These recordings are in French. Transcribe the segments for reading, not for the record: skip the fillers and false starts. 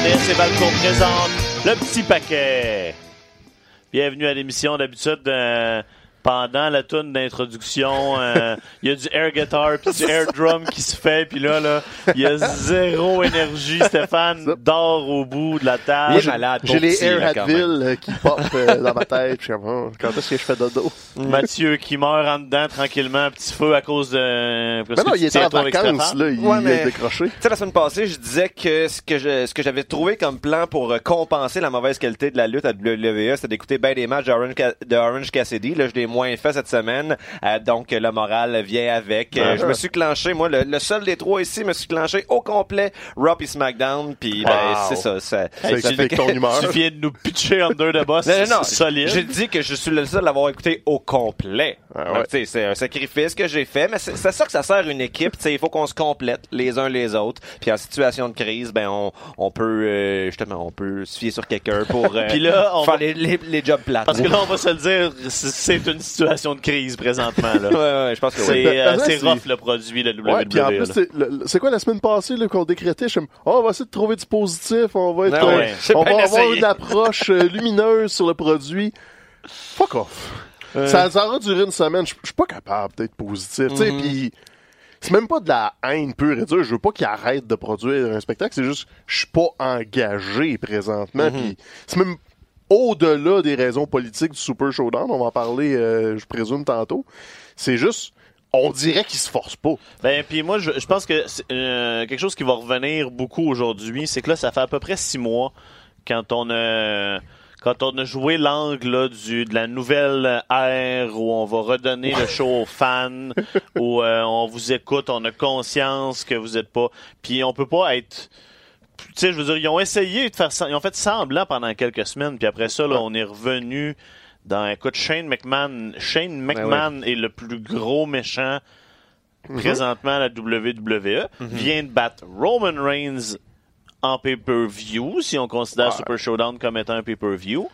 RDS et Valcourt présente le petit paquet. Bienvenue à l'émission. D'habitude, pendant la toune d'introduction, il y a du air guitar puis du air drum qui se fait. Puis là, il y a zéro énergie. Stéphane dort au bout de la table. J'ai les Air Advil qui popent dans ma tête. Quand est-ce que je fais dodo? Mathieu qui meurt en dedans tranquillement, petit feu à cause de... Mais non, il était en vacances, là. Il est décroché. Tu sais, la semaine passée, je disais que ce que j'avais trouvé comme plan pour compenser la mauvaise qualité de la lutte à WWE, c'était d'écouter bien des matchs de Orange Cassidy. Là, je l'ai moins fait cette semaine. Donc, le moral vient avec. Je me suis clenché, moi, le seul des trois ici, me suis clenché au complet Raw et SmackDown. Puis, c'est ça. Ça fait ton humeur. Tu viens de nous pitcher under the boss. Non, solide. J'ai dit que je suis le seul à l'avoir écouté au complet. Donc, tu sais, c'est un sacrifice que j'ai fait, mais c'est ça que ça sert une équipe. Tu sais, il faut qu'on se complète les uns les autres. Puis, en situation de crise, ben, on peut, justement, on peut se fier sur quelqu'un pour puis là, faire les jobs plates. Parce que là, on va se le dire, c'est une situation de crise présentement, là. Ouais, je pense que c'est rough, le produit, le WWE. Ouais, puis en plus, c'est quoi la semaine passée, là, qu'on décrétait? On va essayer de trouver du positif, on va avoir une approche lumineuse sur le produit. Fuck off. Ça aura duré une semaine. Je suis pas capable d'être positif. Tu sais, puis c'est même pas de la haine pure et dure. Je veux pas qu'il arrête de produire un spectacle. C'est juste, je suis pas engagé présentement. Puis c'est même au-delà des raisons politiques du Super Showdown. On va en parler, je présume, tantôt. C'est juste, on dirait qu'il se force pas. Ben, puis moi, je pense que c'est, quelque chose qui va revenir beaucoup aujourd'hui, c'est que là, ça fait à peu près 6 mois quand on a joué l'angle là, de la nouvelle ère où on va redonner le show aux fans, où on vous écoute, on a conscience que vous êtes pas... Puis on peut pas être... Tu sais, je veux dire, ils ont essayé de faire ça, ils ont fait semblant pendant quelques semaines, puis après ça, là, on est revenu dans... Écoute, Shane McMahon est le plus gros méchant présentement à la WWE, vient de battre Roman Reigns en pay-per-view, si on considère Super Showdown comme étant un pay-per-view.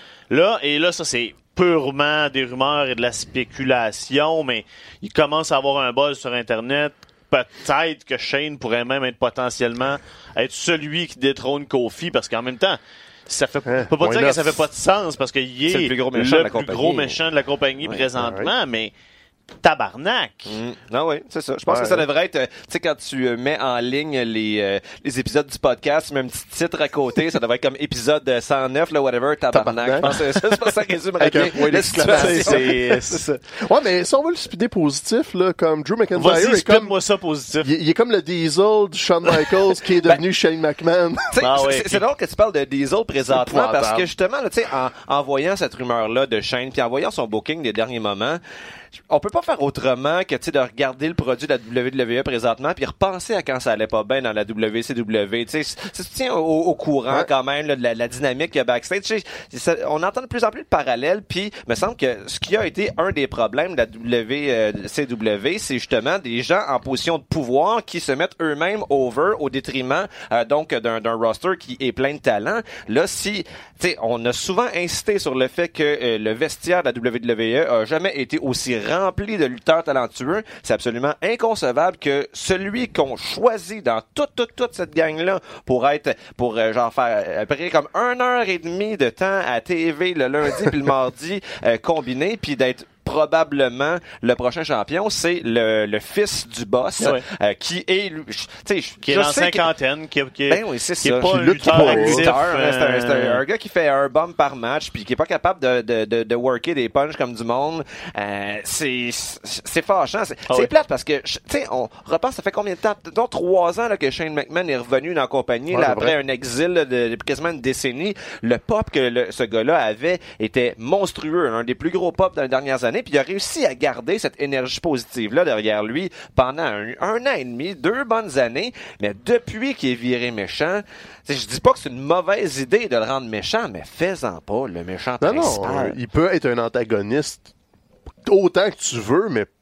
Là, ça, c'est purement des rumeurs et de la spéculation, mais il commence à avoir un buzz sur Internet. Peut-être que Shane pourrait même être potentiellement celui qui détrône Kofi, parce qu'en même temps, ça fait on peut pas dire que ça fait pas de sens, parce qu'il est le plus gros méchant de la compagnie présentement, mais tabarnak! Ah oui, c'est ça. Je pense que ça devrait être, tu sais, quand tu mets en ligne les épisodes du podcast, tu mets un petit titre à côté, ça devrait être comme épisode 109, là, whatever, tabarnak. Je pense que c'est pas ça résumerait bien la situation. C'est ça. Ouais, mais si on veut le speeder positif, là, comme Drew McIntyre, vas-y, speed-moi ça positif. Il est comme le Diesel de Shawn Michaels qui est devenu Shane McMahon. C'est drôle que tu parles de Diesel présentement, parce que justement, tu sais, en voyant cette rumeur-là de Shane, puis en voyant son booking des derniers moments, on peut pas faire autrement que, tu sais, de regarder le produit de la WWE présentement puis repenser à quand ça allait pas bien dans la WCW. Tu sais, ça se tient au courant quand même là, de la dynamique qu'il y a backstage. Tu sais, on entend de plus en plus de parallèles, puis il me semble que ce qui a été un des problèmes de la WCW, c'est justement des gens en position de pouvoir qui se mettent eux-mêmes over au détriment donc d'un roster qui est plein de talent. Là, tu sais, on a souvent insisté sur le fait que le vestiaire de la WWE a jamais été aussi rempli de lutteurs talentueux. C'est absolument inconcevable que celui qu'on choisit dans toute cette gang-là pour genre faire à peu près comme 1h30 de temps à TV le lundi puis le mardi combiné, puis d'être probablement le prochain champion, c'est le fils du boss qui est dans la cinquantaine, qui est pas un lutteur actif. C'est un gars qui fait un bump par match puis qui est pas capable de worker des punches comme du monde. C'est fâchant. C'est plate parce que tu sais, on repense, ça fait combien de temps? 3 ans là, que Shane McMahon est revenu dans la compagnie là, après un exil là, de quasiment une décennie. Le pop que ce gars-là avait était monstrueux, un des plus gros pop dans les dernières années. Puis il a réussi à garder cette énergie positive-là derrière lui pendant un an et demi, 2 bonnes années. Mais depuis qu'il est viré méchant, je dis pas que c'est une mauvaise idée de le rendre méchant, mais fais-en pas le méchant principal. Non, il peut être un antagoniste autant que tu veux, mais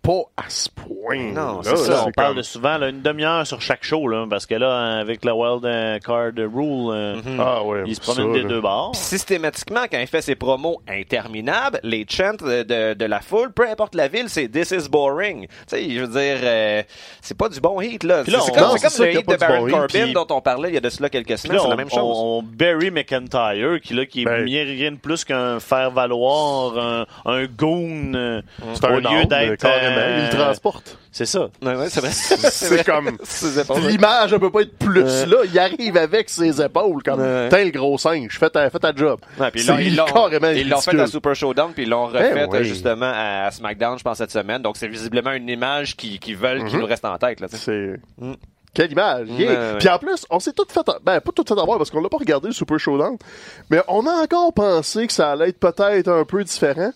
pas à ce point. Non, c'est ça. On parle de souvent une demi-heure sur chaque show, là, parce que là, avec la Wild Card Rule, il se promène des deux bords. Puis systématiquement, quand il fait ses promos interminables, les chants de la foule, peu importe la ville, c'est « This is boring ». Tu sais, je veux dire, c'est pas du bon heat, là. C'est comme le hit de Baron Corbin dont on parlait il y a de cela quelques semaines, c'est la même chose. On Barry McIntyre, qui est rien de plus qu'un faire-valoir, un goon, au lieu d'être... il le transporte. C'est ça. Ouais, c'est vrai. C'est comme... L'image ne peut pas être plus là. Il arrive avec ses épaules, comme t'es le gros singe, fais ta job. Ouais, ils l'ont fait à Super Showdown, puis ils l'ont refait justement à SmackDown, je pense, cette semaine. Donc, c'est visiblement une image qu'ils veulent qu'il nous reste en tête. Là, c'est... Quelle image! Puis en plus, on s'est tout fait... pas tout fait avoir, parce qu'on l'a pas regardé, le Super Showdown, mais on a encore pensé que ça allait être peut-être un peu différent.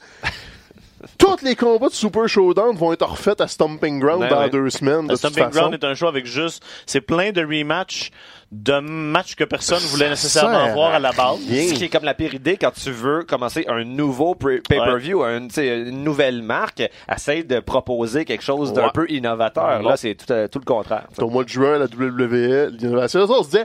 Tous les combats de Super Showdown vont être refaits à Stomping Ground dans 2 semaines. Stomping Ground est un show avec c'est plein de rematchs de matchs que personne voulait nécessairement voir à la base. Ce qui est comme la pire idée quand tu veux commencer un nouveau pay-per-view, une nouvelle marque, essaye de proposer quelque chose d'un peu innovateur. Là, c'est tout le contraire. Au mois de juin, la WWE, l'innovation, on se disait,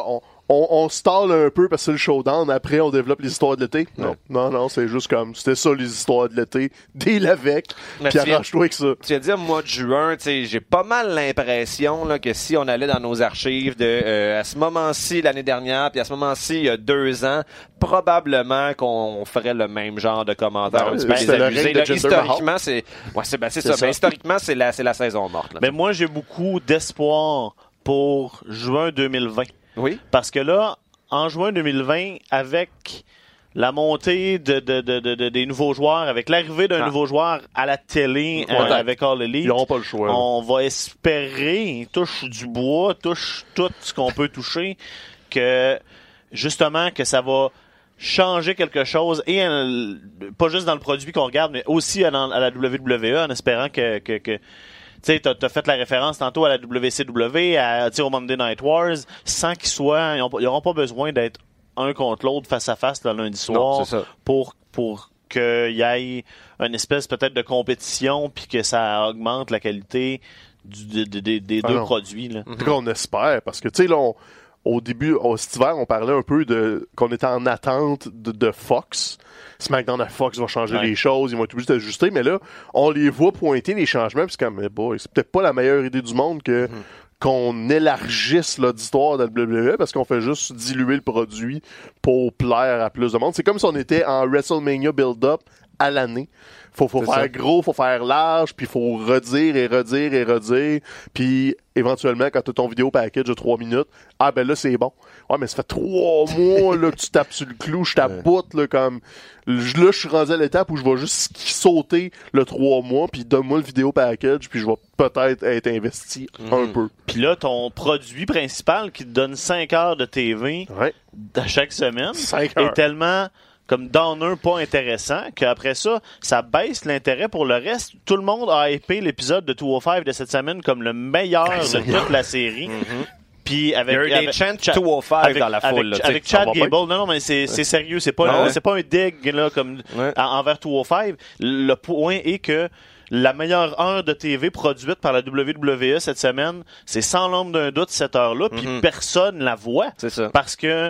on stalle un peu parce que c'est le showdown, après on développe les histoires de l'été. Non, c'est juste comme, c'était ça les histoires de l'été, deal avec, puis arrange-toi avec ça. Tu vas dire, mois de juin, tu sais, j'ai pas mal l'impression là, que si on allait dans nos archives à ce moment-ci l'année dernière, puis à ce moment-ci il y a 2 ans, probablement qu'on ferait le même genre de commentaires un petit peu désabusés. Historiquement, c'est ça. Ben, historiquement, c'est la saison morte. Là. Mais moi, j'ai beaucoup d'espoir pour juin 2020. Oui. Parce que là, en juin 2020, avec la montée des nouveaux joueurs, avec l'arrivée d'un nouveau joueur à la télé avec All Elite, ils n'auront pas le choix. On va espérer, touche du bois, touche tout ce qu'on peut toucher, que justement que ça va changer quelque chose, et pas juste dans le produit qu'on regarde, mais aussi à la WWE, en espérant que tu sais, t'as fait la référence tantôt à la WCW, au Monday Night Wars, sans qu'ils soient... Ils n'auront pas besoin d'être un contre l'autre face à face le lundi soir. Non, c'est ça. Pour qu'il y ait une espèce peut-être de compétition, puis que ça augmente la qualité des deux produits. Là. En tout cas, on espère, parce que, tu sais, là, au début, cet hiver, on parlait un peu qu'on était en attente de Fox. SmackDown à Fox va changer les choses, ils vont être obligés d'ajuster, mais là, on les voit pointer les changements, puis c'est comme, c'est peut-être pas la meilleure idée du monde qu'on élargisse l'auditoire de la WWE, parce qu'on fait juste diluer le produit pour plaire à plus de monde. C'est comme si on était en WrestleMania build-up à l'année. Faut faire gros, faut faire large, puis faut redire, puis éventuellement, quand tu as ton vidéo package de 3 minutes, ben là, c'est bon. Ouais, mais ça fait 3 mois là, que tu tapes sur le clou, je tapoute, là, comme... Là, je suis rendu à l'étape où je vais juste sauter le 3 mois, puis donne-moi le vidéo package, puis je vais peut-être être investi un peu. Puis là, ton produit principal qui te donne 5 heures de TV à chaque semaine est tellement... comme downer pas intéressant, qu'après ça baisse l'intérêt pour le reste. Tout le monde a hypé l'épisode de 205 de cette semaine comme le meilleur de toute la série. Puis avec, il y a eu des chants 205 dans la foule. Avec Chad Gable. Non, mais c'est sérieux. C'est pas, c'est pas un dig, là, comme, envers 205. Le point est que la meilleure heure de TV produite par la WWE cette semaine, c'est sans l'ombre d'un doute cette heure-là, puis personne la voit. C'est ça. Parce que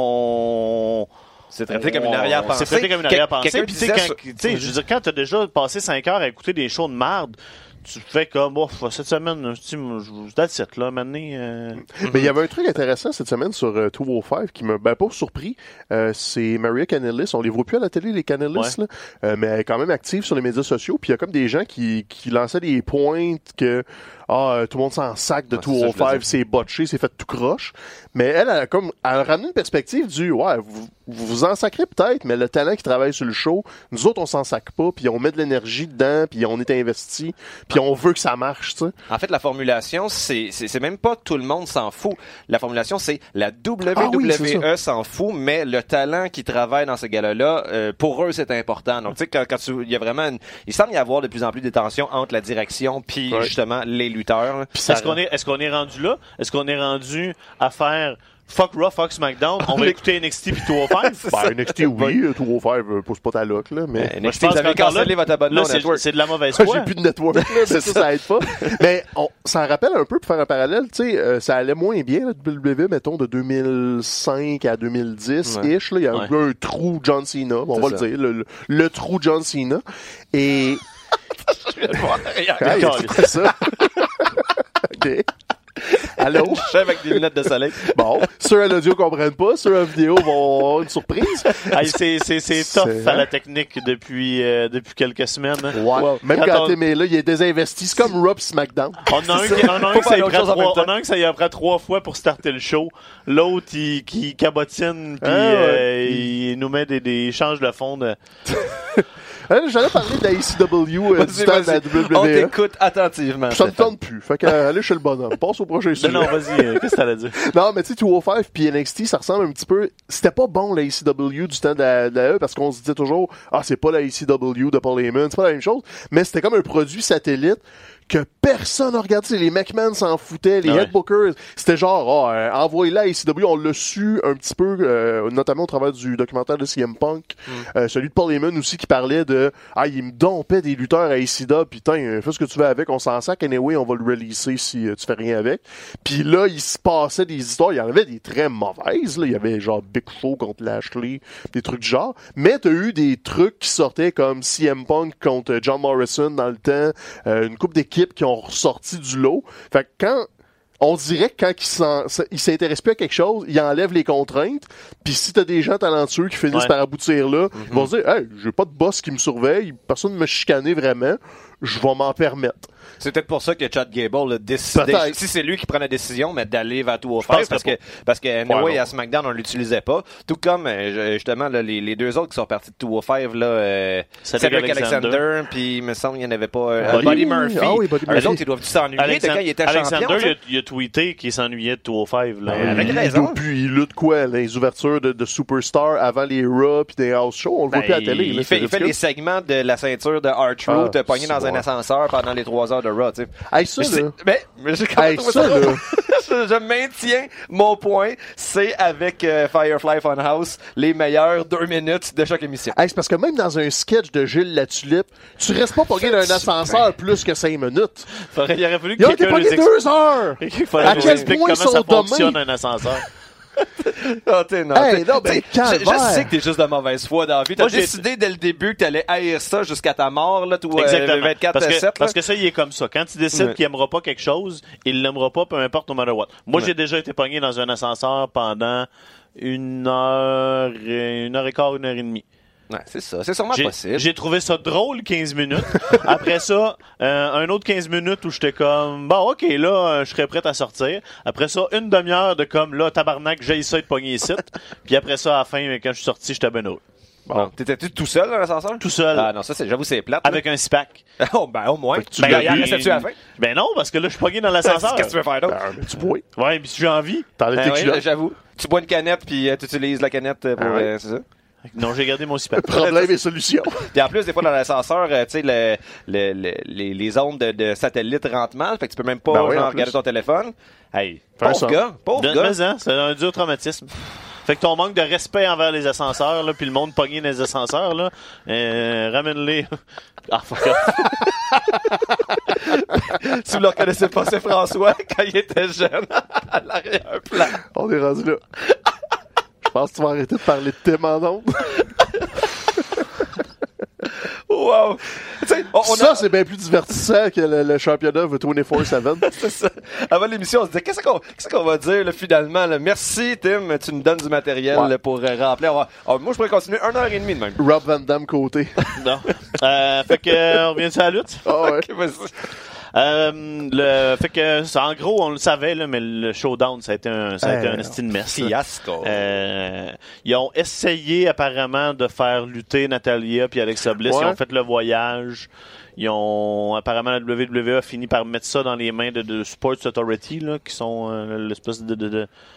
c'est traité comme une arrière-pensée. C'est traité comme une arrière-pensée. Puis je veux dire, quand t'as déjà passé 5 heures à écouter des shows de marde, tu fais comme, cette semaine, that's it, là, maintenant. Mais il y avait un truc intéressant cette semaine sur 205 qui m'a pas surpris. C'est Maria Kanellis. On les voit plus à la télé, les Kanellis, là. Mais elle est quand même active sur les médias sociaux. Puis il y a comme des gens qui lançaient des pointes que tout le monde s'en sac de 205, c'est botché, c'est fait tout croche. Mais elle a ramené une perspective du, vous en sacrez peut-être, mais le talent qui travaille sur le show, nous autres, on s'en sac pas, puis on met de l'énergie dedans, puis on est investi, puis on veut que ça marche, tu sais. En fait, la formulation, c'est même pas tout le monde s'en fout. La formulation, c'est la WWE s'en fout, mais le talent qui travaille dans ce gala-là, pour eux, c'est important. Donc, tu sais, quand il y a vraiment il semble y avoir de plus en plus de tensions entre la direction puis justement les lutteurs. Est-ce qu'on est rendu là? Est-ce qu'on est rendu à faire fuck Raw, fuck SmackDown, on va écouter NXT puis 205. Ben, NXT, oui, 205, pousse pas ta loc, là, mais... NXT, vous avez cancellé votre abonnement au network. C'est de la mauvaise foi. J'ai plus de network, là, mais ça aide pas. Mais ça en rappelle un peu, pour faire un parallèle, tu sais, ça allait moins bien, la WWE, mettons, de 2005 à 2010-ish, là, il y a un trou John Cena, on va le dire, le trou John Cena, et... C'est ça. OK. Allô? Je suis avec des lunettes de soleil. Bon, ceux à l'audio comprennent pas, ceux à vidéo vont avoir une surprise. C'est tough à la technique depuis quelques semaines. Ouais. Même quand Tim est là, il est désinvesti. C'est comme Raw SmackDown. On a un que ça y prend 3 fois pour starter le show. L'autre, qui cabotine, puis il nous met des changes de fond de... J'allais parler de la ECW du temps de la WWE. On t'écoute attentivement. Ça me tente plus. Fait que allez chez le bonhomme. Passe au prochain sujet. Non, vas-y. Qu'est-ce que t'allais dire? Non, mais tu sais, 205 puis NXT, ça ressemble un petit peu... C'était pas bon, la ECW du temps de la E, parce qu'on se disait toujours, c'est pas la ECW de Paul Heyman, c'est pas la même chose. Mais c'était comme un produit satellite que personne n'a regardé. Les McMahon s'en foutaient, les Headbookers. C'était genre, envoyez-la à ECW. On l'a su un petit peu, notamment au travers du documentaire de CM Punk. Celui de Paul Heyman aussi qui parlait de, il me dompait des lutteurs à ECW. Putain, fais ce que tu veux avec. On s'en sac. Anyway, on va le releaser si tu fais rien avec. Puis là, il se passait des histoires. Il y en avait des très mauvaises, là. Il y avait genre Big Show contre Lashley, des trucs du genre. Mais t'as eu des trucs qui sortaient comme CM Punk contre John Morrison dans le temps. Une couple d'équipes qui ont ressorti du lot. Fait que quand on dirait que quand il s'intéresse plus à quelque chose, il enlève les contraintes. Puis si t'as des gens talentueux qui finissent par aboutir là, ils vont se dire, hey, j'ai pas de boss qui me surveille, personne ne me chicanait vraiment, je vais m'en permettre. C'est peut-être pour ça que Chad Gable a décidé, si c'est lui qui prend la décision, mais d'aller vers 205 parce que anyway, à SmackDown, on l'utilisait pas. Tout comme, justement, là, les deux autres qui sont partis de 205, là, Cedric Alexander, puis il me semble qu'il n'y en avait pas, Buddy Murphy. Eux autres, ils doivent s'ennuyer de quand il était champion. Alexander, il a tweeté qu'il s'ennuyait de 205, là. Avec raison. Puis il lutte quoi, les ouvertures de Superstar avant les Raw puis des house shows, on le voit plus à la télé. Il fait les segments de la ceinture de R-Truth, pogné dans un ascenseur pendant les 3 heures de Raw, tu sais. Hey, ça, là. Mais j'ai quand même ça, là. Je maintiens mon point. C'est avec Firefly Funhouse les meilleures 2 minutes de chaque émission. Hey, c'est parce que même dans un sketch de Gilles Latulippe, tu restes pas pogné dans un ascenseur plus que 5 minutes. Il aurait fallu que ils ont été pognés 2 heures! À quel point ils sont fonctionne un ascenseur. Non, hey, non, ben, je sais que t'es juste de mauvaise foi dans la vie. T'as décidé dès le début que t'allais haïr ça jusqu'à ta mort, là, tout 24/7. Parce que ça, il est comme ça. Quand il décide qu'il aimera pas quelque chose, il l'aimera pas, peu importe, no matter what. Moi, j'ai déjà été pogné dans un ascenseur pendant 1 heure et quart, 1 heure et demie. Ouais, c'est ça. C'est sûrement possible. J'ai trouvé ça drôle, 15 minutes. Après ça, un autre 15 minutes où j'étais comme, bon, OK, là, je serais prêt à sortir. Après ça, 1 demi-heure de comme, là, tabarnak, j'ai ça de pogner ici. Puis après ça, à la fin, quand je suis sorti, j'étais ben heureux. Bon. T'étais-tu tout seul dans l'ascenseur? Tout seul. Ah non, ça, j'avoue, c'est plate. Avec un SPAC. Oh, ben, au moins. Il restait-tu à la fin? Ben non, parce que là, je suis pogné dans l'ascenseur. Qu'est-ce que tu veux faire d'autre? Tu bois. Ouais, puis si j'ai envie. T'enlèves tes culottes. J'avoue. Tu bois une canette, puis tu utilises la canette pour... c'est ça? Non, j'ai gardé mon SPAC. Problème et solution. Puis en plus, des fois, dans l'ascenseur, tu sais, les ondes de satellite rentrent mal, fait que tu peux même pas regarder ton téléphone. Hey, pauvre gars. C'est un dur traumatisme. Fait que ton manque de respect envers les ascenseurs, là, puis le monde pogné dans les ascenseurs, là, ramène-les. Ah, fuck off. Si vous ne le reconnaissez pas, c'est François, quand il était jeune, à l'arrière-plan. On est rendu là. Je pense que tu vas arrêter de parler de Tim en ondes. Wow! C'est bien plus divertissant que le championnat de 24/7. C'est ça. Avant l'émission, on se disait, qu'est-ce qu'on va dire là, finalement? Là? Merci, Tim. Tu nous donnes du matériel pour remplir. Moi, je pourrais continuer 1h30 de même. Rob Van Damme côté. Non. Fait que, on revient-tu à la lutte? Ah ouais. Okay, vas-y. Fait que, en gros, on le savait, là, mais le showdown, ça a été un estime mess. Fiasco. Ils ont essayé, apparemment, de faire lutter Natalia puis Alexa Bliss. Ils ont fait le voyage. Apparemment, la WWE a fini par mettre ça dans les mains de Sports Authority, là, qui sont l'espèce de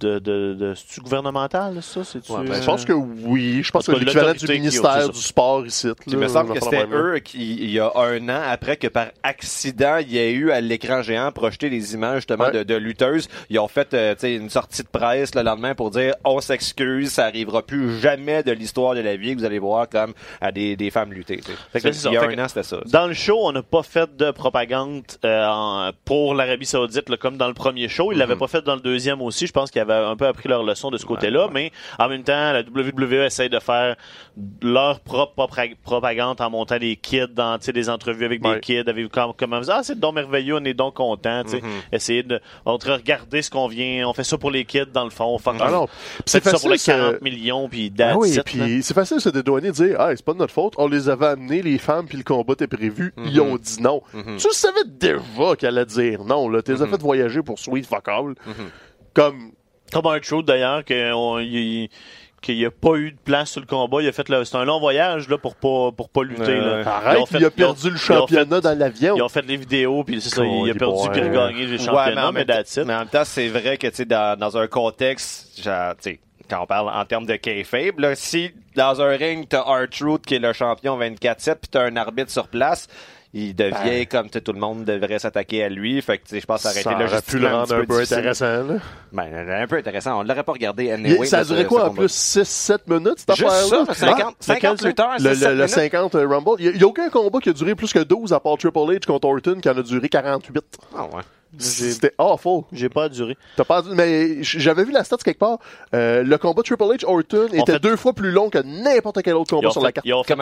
c'est-tu gouvernemental, ça? Je pense que oui. Je pense que l'équivalent du ministère du sport ici. Il me semble que c'était eux qui, il y a un an, après que par accident, il y a eu à l'écran géant projeté des images justement de lutteuses. Ils ont fait une sortie de presse le lendemain pour dire on s'excuse, ça arrivera plus jamais de l'histoire de la vie que vous allez voir comme à des femmes lutter. Il y a un an, c'était ça. Dans le show, on n'a pas fait de propagande pour l'Arabie Saoudite là, comme dans le premier show. Ils l'avaient pas fait dans le deuxième aussi. Je pense qu'ils avaient un peu appris leur leçon de ce côté-là. Mais en même temps, la WWE essaie de faire leur propre propagande en montant des kids dans des entrevues avec des kids. Comment c'est donc merveilleux, on est donc content. Essayer de regarder ce qu'on vient. On fait ça pour les kids dans le fond. C'est ça pour les 40 millions. Puis c'est facile de se dédouaner de dire c'est pas de notre faute. On les avait amenés, les femmes, puis le combat était prévu. Ils ont dit non. Tu savais déjà qu'elle allait dire non. Tu les as fait voyager pour Sweet Fuck All. Comme un truth d'ailleurs qu'il n'y a pas eu de place sur le combat. C'est un long voyage là, pour pas lutter. Là. Arrête, il a perdu le championnat dans l'avion. Ils ont fait les vidéos, puis c'est ça, il a perdu puis il a gagné les championnats, mais that's it. Mais en même temps, c'est vrai que dans un contexte, quand on parle en termes de kayfabe, là, si dans un ring, t'as R-Truth qui est le champion 24/7 puis t'as un arbitre sur place, il devient comme tout le monde devrait s'attaquer à lui. Fait que je pense arrêter là. Ça aurait pu le rendre un peu intéressant. Là. Un peu intéressant. On ne l'aurait pas regardé anyway. Ça durait quoi en plus? 6-7 minutes cette affaire-là? Juste ça, 50 lutteurs. Le 50 Rumble. Il n'y a aucun combat qui a duré plus que 12 à part Triple H contre Orton qui en a duré 48. Ah ouais. C'était awful. J'ai pas duré. Mais j'avais vu la stat quelque part. Le combat Triple H Orton était 2 fois plus long que n'importe quel autre combat sur la carte. Ils ont fait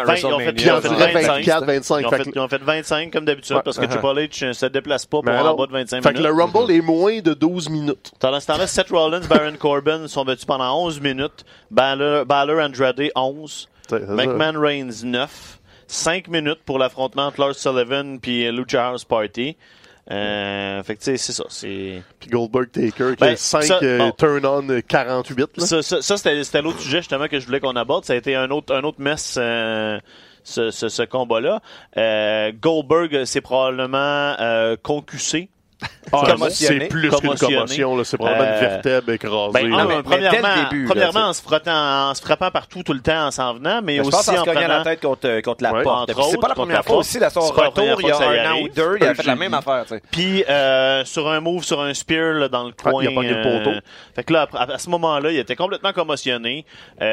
25. Ils ont fait 25 comme d'habitude parce que Triple H se déplace pas pour en bas de 25 minutes. Fait que le Rumble est moins de 12 minutes. Pendant ce temps-là, Seth Rollins, Baron Corbin sont battus pendant 11 minutes. Balor Andrade 11. McMahon Reigns 9. 5 minutes pour l'affrontement entre Lars Sullivan puis Lucha House Party. Fait que tu sais, c'est ça. Puis Goldberg Taker qui a 5 turn-on 48. Là. Ça c'était l'autre sujet justement que je voulais qu'on aborde. Ça a été un autre mess ce combat-là. Goldberg c'est probablement concussé. C'est plus qu'une commotion, là. C'est probablement une vertèbre écrasée. Premièrement, en se frappant partout tout le temps en s'en venant, mais aussi en se cognant la tête contre la porte. C'est pas la première fois aussi, dans son retour, il y a un an ou deux, il a fait la même affaire. Puis sur un move, sur un spear là, dans le coin. Il a pogné le poteau. Fait que là, à ce moment-là, il était complètement commotionné.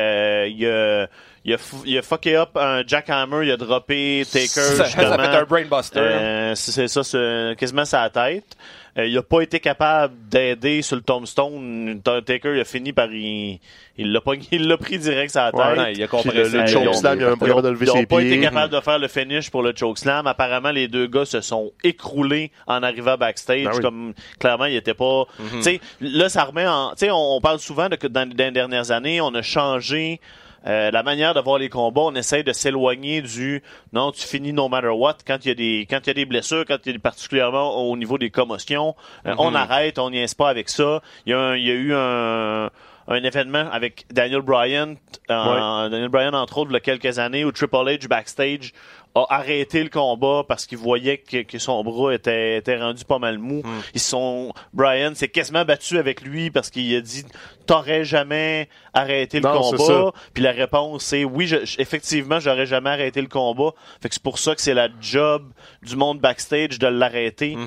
Il a fucké up un jackhammer, il a droppé Taker. Ça fait un brainbuster. C'est ça, quasiment sa tête. Il a pas été capable d'aider sur le tombstone. Taker, il a fini par il l'a pris direct sur la tête. Ouais, il a compris le chokeslam, il a même pas capable de lever ses pieds. Ils n'ont pas été capables de faire le finish pour le chokeslam. Apparemment, les deux gars se sont écroulés en arrivant backstage. Comme clairement, ils étaient pas. Tu sais, là, ça remet en. Tu sais, on parle souvent que dans les dernières années, on a changé. La manière de voir les combats, on essaie de s'éloigner du non, tu finis no matter what. Quand il y a des blessures, quand il y a particulièrement au niveau des commotions, on arrête, on niaise pas avec ça. Il y a eu un événement avec Daniel Bryan, entre autres, il y a quelques années, où Triple H backstage a arrêté le combat parce qu'il voyait que son bras était rendu pas mal mou. Bryan s'est quasiment battu avec lui parce qu'il a dit t'aurais jamais arrêté le combat. Puis la réponse c'est oui, effectivement, j'aurais jamais arrêté le combat. Fait que c'est pour ça que c'est la job du monde backstage de l'arrêter,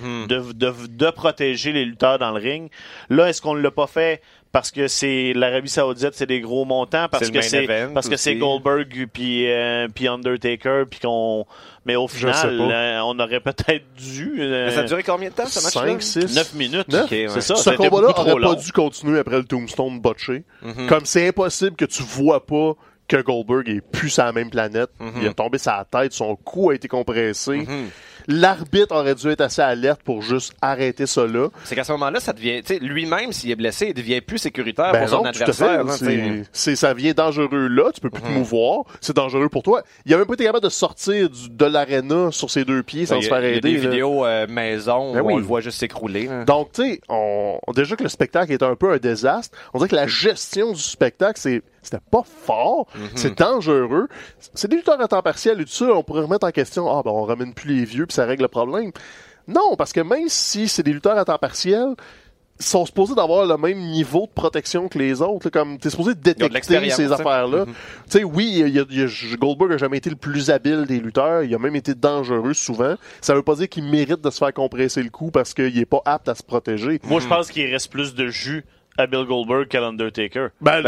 de protéger les lutteurs dans le ring. Là, est-ce qu'on l'a pas fait parce que c'est l'Arabie Saoudite, c'est des gros montants, parce que c'est Goldberg puis Undertaker, puis mais au final, on aurait peut-être dû. Mais ça a duré combien de temps ce match-là? 5, 6, 9 minutes. 9? Okay, ouais. C'est ça. Ce combat-là aurait pas dû continuer après le Tombstone botché. Comme c'est impossible que tu vois pas que Goldberg est plus sur la même planète. Il a tombé sa tête, son cou a été compressé. L'arbitre aurait dû être assez alerte pour juste arrêter ça là. C'est qu'à ce moment-là, ça devient, tu sais, lui-même, s'il est blessé, il devient plus sécuritaire pour son adversaire. Ça devient dangereux là, tu peux plus te mouvoir, c'est dangereux pour toi. Il a même pas été capable de sortir de l'aréna sur ses deux pieds sans se faire aider. Il y a des vidéos maison où on le voit juste s'écrouler. Donc, tu sais, déjà que le spectacle est un peu un désastre, on dirait que la gestion du spectacle, c'était pas fort, c'est dangereux. C'est des lutteurs à temps partiel et tout ça, on pourrait remettre en question, on ramène plus les vieux puis ça règle le problème. Non, parce que même si c'est des lutteurs à temps partiel, sont supposés d'avoir le même niveau de protection que les autres. Là, comme t'es supposé détecter ces affaires-là. Tu sais, oui, Goldberg a jamais été le plus habile des lutteurs. Il a même été dangereux souvent. Ça veut pas dire qu'il mérite de se faire compresser le cou parce qu'il est pas apte à se protéger. Moi, je pense qu'il reste plus de jus à Bill Goldberg qu'à l'Undertaker.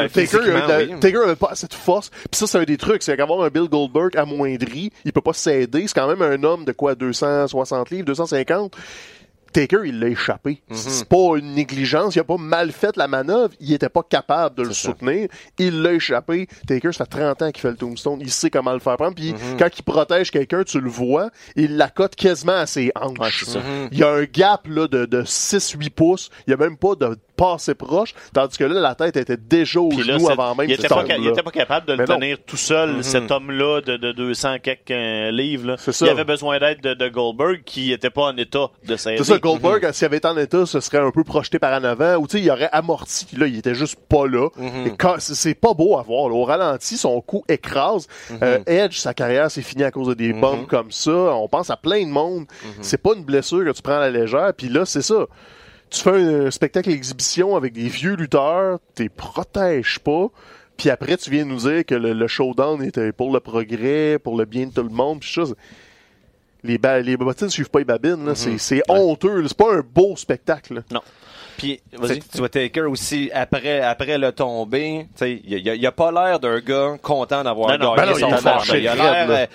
Taker avait pas assez de force. Puis ça, c'est un des trucs. C'est qu'avoir un Bill Goldberg amoindri, il peut pas s'aider. C'est quand même un homme de quoi, 260 livres, 250. Taker, il l'a échappé. C'est pas une négligence. Il a pas mal fait la manœuvre. Il était pas capable de le soutenir. Il l'a échappé. Taker, ça fait 30 ans qu'il fait le tombstone. Il sait comment le faire prendre. Puis quand il protège quelqu'un, tu le vois, il l'accote quasiment à ses hanches. Il y a un gap là, de 6-8 pouces. Il y a même pas de pas assez proche, tandis que là, la tête était déjà au genou avant même il était pas capable de le tenir tout seul, cet homme-là de 200 quelques livres. Là. Il avait besoin d'aide de Goldberg qui était pas en état de s'aider. C'est ça, Goldberg, s'il avait été en état, ce serait un peu projeté par en avant, ou tu sais, il aurait amorti, là, il était juste pas là. Et c'est pas beau à voir. Là. Au ralenti, son cou écrase. Edge, sa carrière s'est finie à cause de des bombes comme ça. On pense à plein de monde. C'est pas une blessure que tu prends à la légère, puis là, c'est ça. Tu fais un spectacle exhibition avec des vieux lutteurs, t'es protèges pas, puis après tu viens nous dire que le showdown était pour le progrès, pour le bien de tout le monde, puis ça, les bottines suivent pas les babines, là. C'est honteux, là. C'est pas un beau spectacle. Là. Non. Puis, tu vois Taker aussi, après le tombé, il a pas l'air d'un gars content d'avoir gagné son match. Il a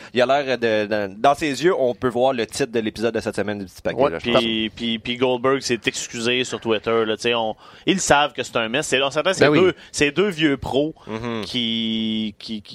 l'air dans ses yeux, on peut voir le titre de l'épisode de cette semaine du petit paquet. Ouais, puis Goldberg s'est excusé sur Twitter. Là, ils savent que c'est un mess. On s'entend, c'est deux vieux pros qui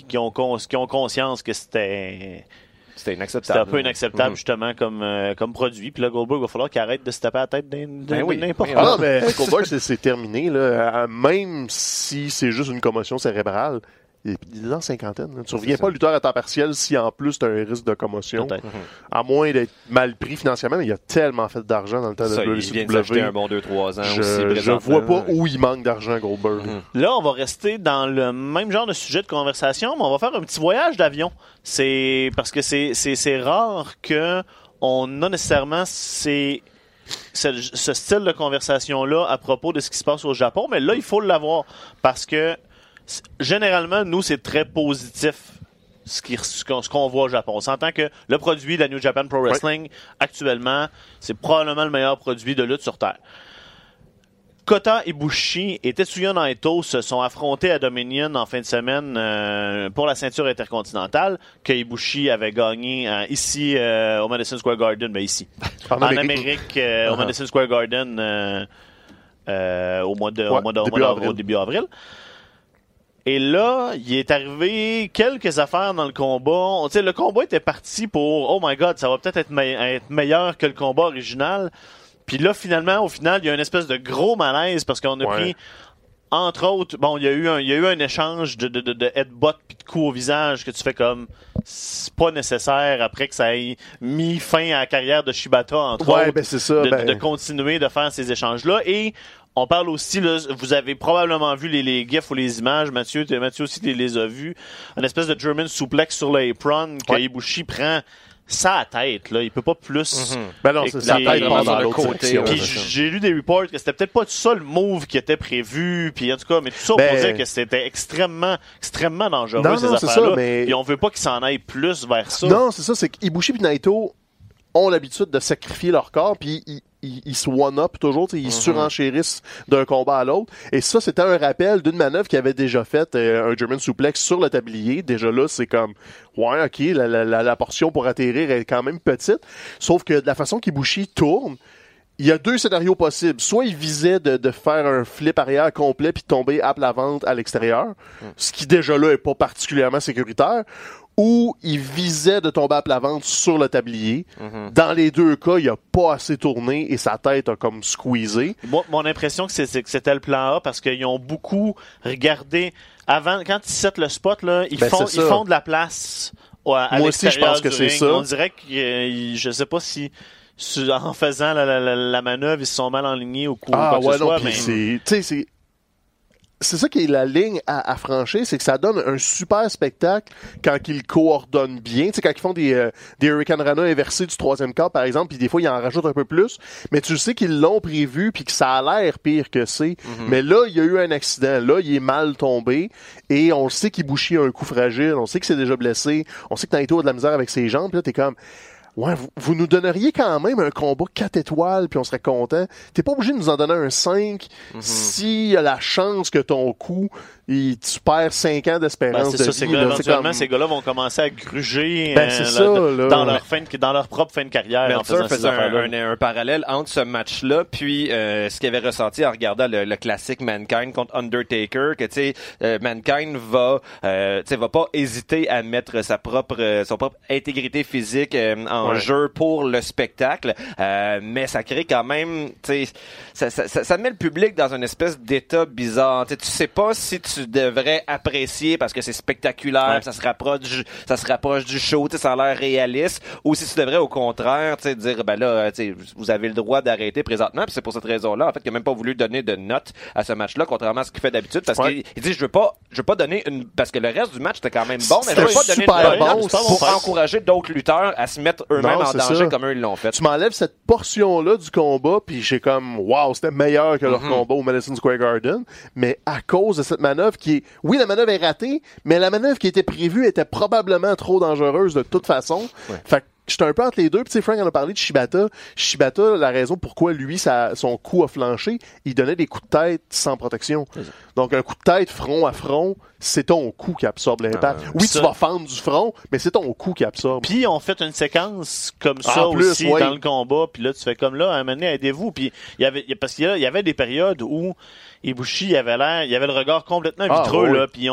ont conscience que c'était inacceptable. C'était un peu inacceptable, justement, comme produit. Puis là, Goldberg, il va falloir qu'il arrête de se taper la tête n'importe quoi. Ah non, mais Goldberg, c'est terminé, là. Même si c'est juste une commotion cérébrale, il est dans la cinquantaine. Là. Tu reviens pas lutteur à temps partiel si en plus tu as un risque de commotion. À moins d'être mal pris financièrement, mais il a tellement fait d'argent dans le temps de WCW. Il vient de s'acheter un bon 2-3 ans je vois pas où il manque d'argent, Goldberg. Là, on va rester dans le même genre de sujet de conversation, mais on va faire un petit voyage d'avion. C'est parce que c'est rare que on a nécessairement ce style de conversation-là à propos de ce qui se passe au Japon, mais là, il faut l'avoir parce que généralement, nous, c'est très positif ce qu'on voit au Japon. On s'entend que le produit de la New Japan Pro Wrestling, actuellement, c'est probablement le meilleur produit de lutte sur Terre. Kota Ibushi et Tetsuya Naito se sont affrontés à Dominion en fin de semaine pour la ceinture intercontinentale que Ibushi avait gagné ici au Madison Square Garden. Ben ici. En Amérique, au Madison Square Garden au début avril. Et là, il est arrivé quelques affaires dans le combat. Tu sais, le combat était parti pour « Oh my God, ça va peut-être être meilleur que le combat original. » Puis là, finalement, au final, il y a une espèce de gros malaise parce qu'on a pris, entre autres, bon, il y a eu un échange de headbutt puis de coups au visage que tu fais comme c'est pas nécessaire après que ça ait mis fin à la carrière de Shibata, entre autres, ben c'est ça, de continuer de faire ces échanges-là. Et on parle aussi, là, vous avez probablement vu les gifs ou les images, Mathieu aussi les a vus, une espèce de German suplex sur l'apron que Ibushi prend sa tête, là. Il peut pas plus. Ben non, sa tête passe dans l'autre côté. Puis j'ai lu des reports que c'était peut-être pas ça le move qui était prévu, puis en tout cas, mais tout ça, on disait que c'était extrêmement, extrêmement dangereux, ces affaires-là. Et on veut pas qu'ils s'en aillent plus vers ça. Non, c'est ça, c'est qu'Ibushi et Naito ont l'habitude de sacrifier leur corps, puis ils se one-up toujours, ils surenchérissent d'un combat à l'autre. Et ça, c'était un rappel d'une manœuvre qu'ils avaient déjà faite, un German suplex sur le tablier. Déjà là, c'est comme, ouais, ok, la portion pour atterrir est quand même petite. Sauf que de la façon qu'Ibushi tourne, il y a deux scénarios possibles. Soit il visait de faire un flip arrière complet puis de tomber à plat ventre à l'extérieur, ce qui déjà là est pas particulièrement sécuritaire, ou il visait de tomber à plat ventre sur le tablier. Dans les deux cas, il a pas assez tourné et sa tête a comme squeezé. Mon impression que c'était le plan A parce qu'ils ont beaucoup regardé avant, quand ils settent le spot, là, ils font de la place à Moi aussi, je pense que c'est ça. On dirait que je sais pas si en faisant la manœuvre, ils se sont mal enlignés au coup. Ah ouais, non, mais c'est c'est ça qui est la ligne à franchir, c'est que ça donne un super spectacle quand ils coordonnent bien. Tu sais, quand ils font des Hurricane Rana inversés du 3e quart, par exemple, puis des fois, ils en rajoutent un peu plus, mais tu sais qu'ils l'ont prévu puis que ça a l'air pire que c'est. Mais là, il y a eu un accident. Là, il est mal tombé et on sait qu'Ibushi a un coup fragile. On sait qu'il s'est déjà blessé. On sait que Naito a de la misère avec ses jambes. Puis là, t'es comme... Ouais, vous nous donneriez quand même un combat 4 étoiles puis on serait content. T'es pas obligé de nous en donner un 5 s'il y a la chance que ton coup, tu perds 5 ans d'espérance de vie. Éventuellement, ces gars-là vont commencer à gruger dans leur propre fin de carrière. Meltzer faisait un parallèle entre ce match-là puis ce qu'il avait ressenti en regardant le classique Mankind contre Undertaker, que tu sais, Mankind va pas hésiter à mettre son propre intégrité physique en jeu pour le spectacle, mais ça crée quand même, tu sais, ça met le public dans une espèce d'état bizarre. Tu sais pas si tu devrais apprécier parce que c'est spectaculaire, ça se rapproche du show, tu sais, ça a l'air réaliste, ou si tu devrais au contraire, tu sais, dire ben là, tu sais, vous avez le droit d'arrêter présentement, puis c'est pour cette raison-là en fait qu'il a même pas voulu donner de note à ce match-là, contrairement à ce qu'il fait d'habitude, parce qu'il dit je veux pas donner une, parce que le reste du match était quand même bon, mais je veux pas donner une note pour encourager d'autres lutteurs à se mettre eux-mêmes en danger comme eux ils l'ont fait. Tu m'enlèves cette portion-là du combat, puis j'ai comme wow, c'était meilleur que leur combat au Madison Square Garden, mais à cause de cette manœuvre qui est, oui, la manœuvre est ratée, mais la manœuvre qui était prévue était probablement trop dangereuse de toute façon. Fait que j'étais un peu entre les deux. Puis tu sais, Frank en a parlé de Shibata. Shibata, la raison pourquoi lui, son coup a flanché, il donnait des coups de tête sans protection. Donc un coup de tête front à front, c'est ton coup qui absorbe l'impact. Oui, tu vas fendre du front, mais c'est ton coup qui absorbe. Puis on fait une séquence comme ça aussi dans le combat. Puis là, tu fais comme là, à un moment donné, aidez-vous. Puis parce qu'il y avait des périodes où Ibushi il avait le regard complètement vitreux là. Puis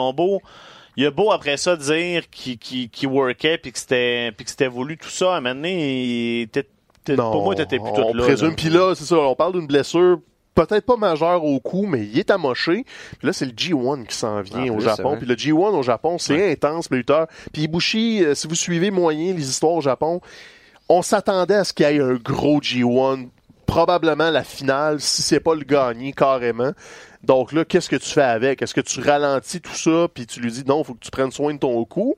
il a beau après ça dire qu'il workait puis que c'était voulu tout ça, à un moment donné, pour moi, t'étais plus tout là. On présume. Puis là, c'est ça, on parle d'une blessure peut-être pas majeure au cou, mais il est amoché. Puis là, c'est le G1 qui s'en vient au Japon. Puis le G1 au Japon, c'est intense, le lutteur. Puis Ibushi, si vous suivez moyen les histoires au Japon, on s'attendait à ce qu'il y ait un gros G1, probablement la finale, si c'est pas le gagné carrément. Donc là, qu'est-ce que tu fais avec? Est-ce que tu ralentis tout ça puis tu lui dis non, faut que tu prennes soin de ton cou,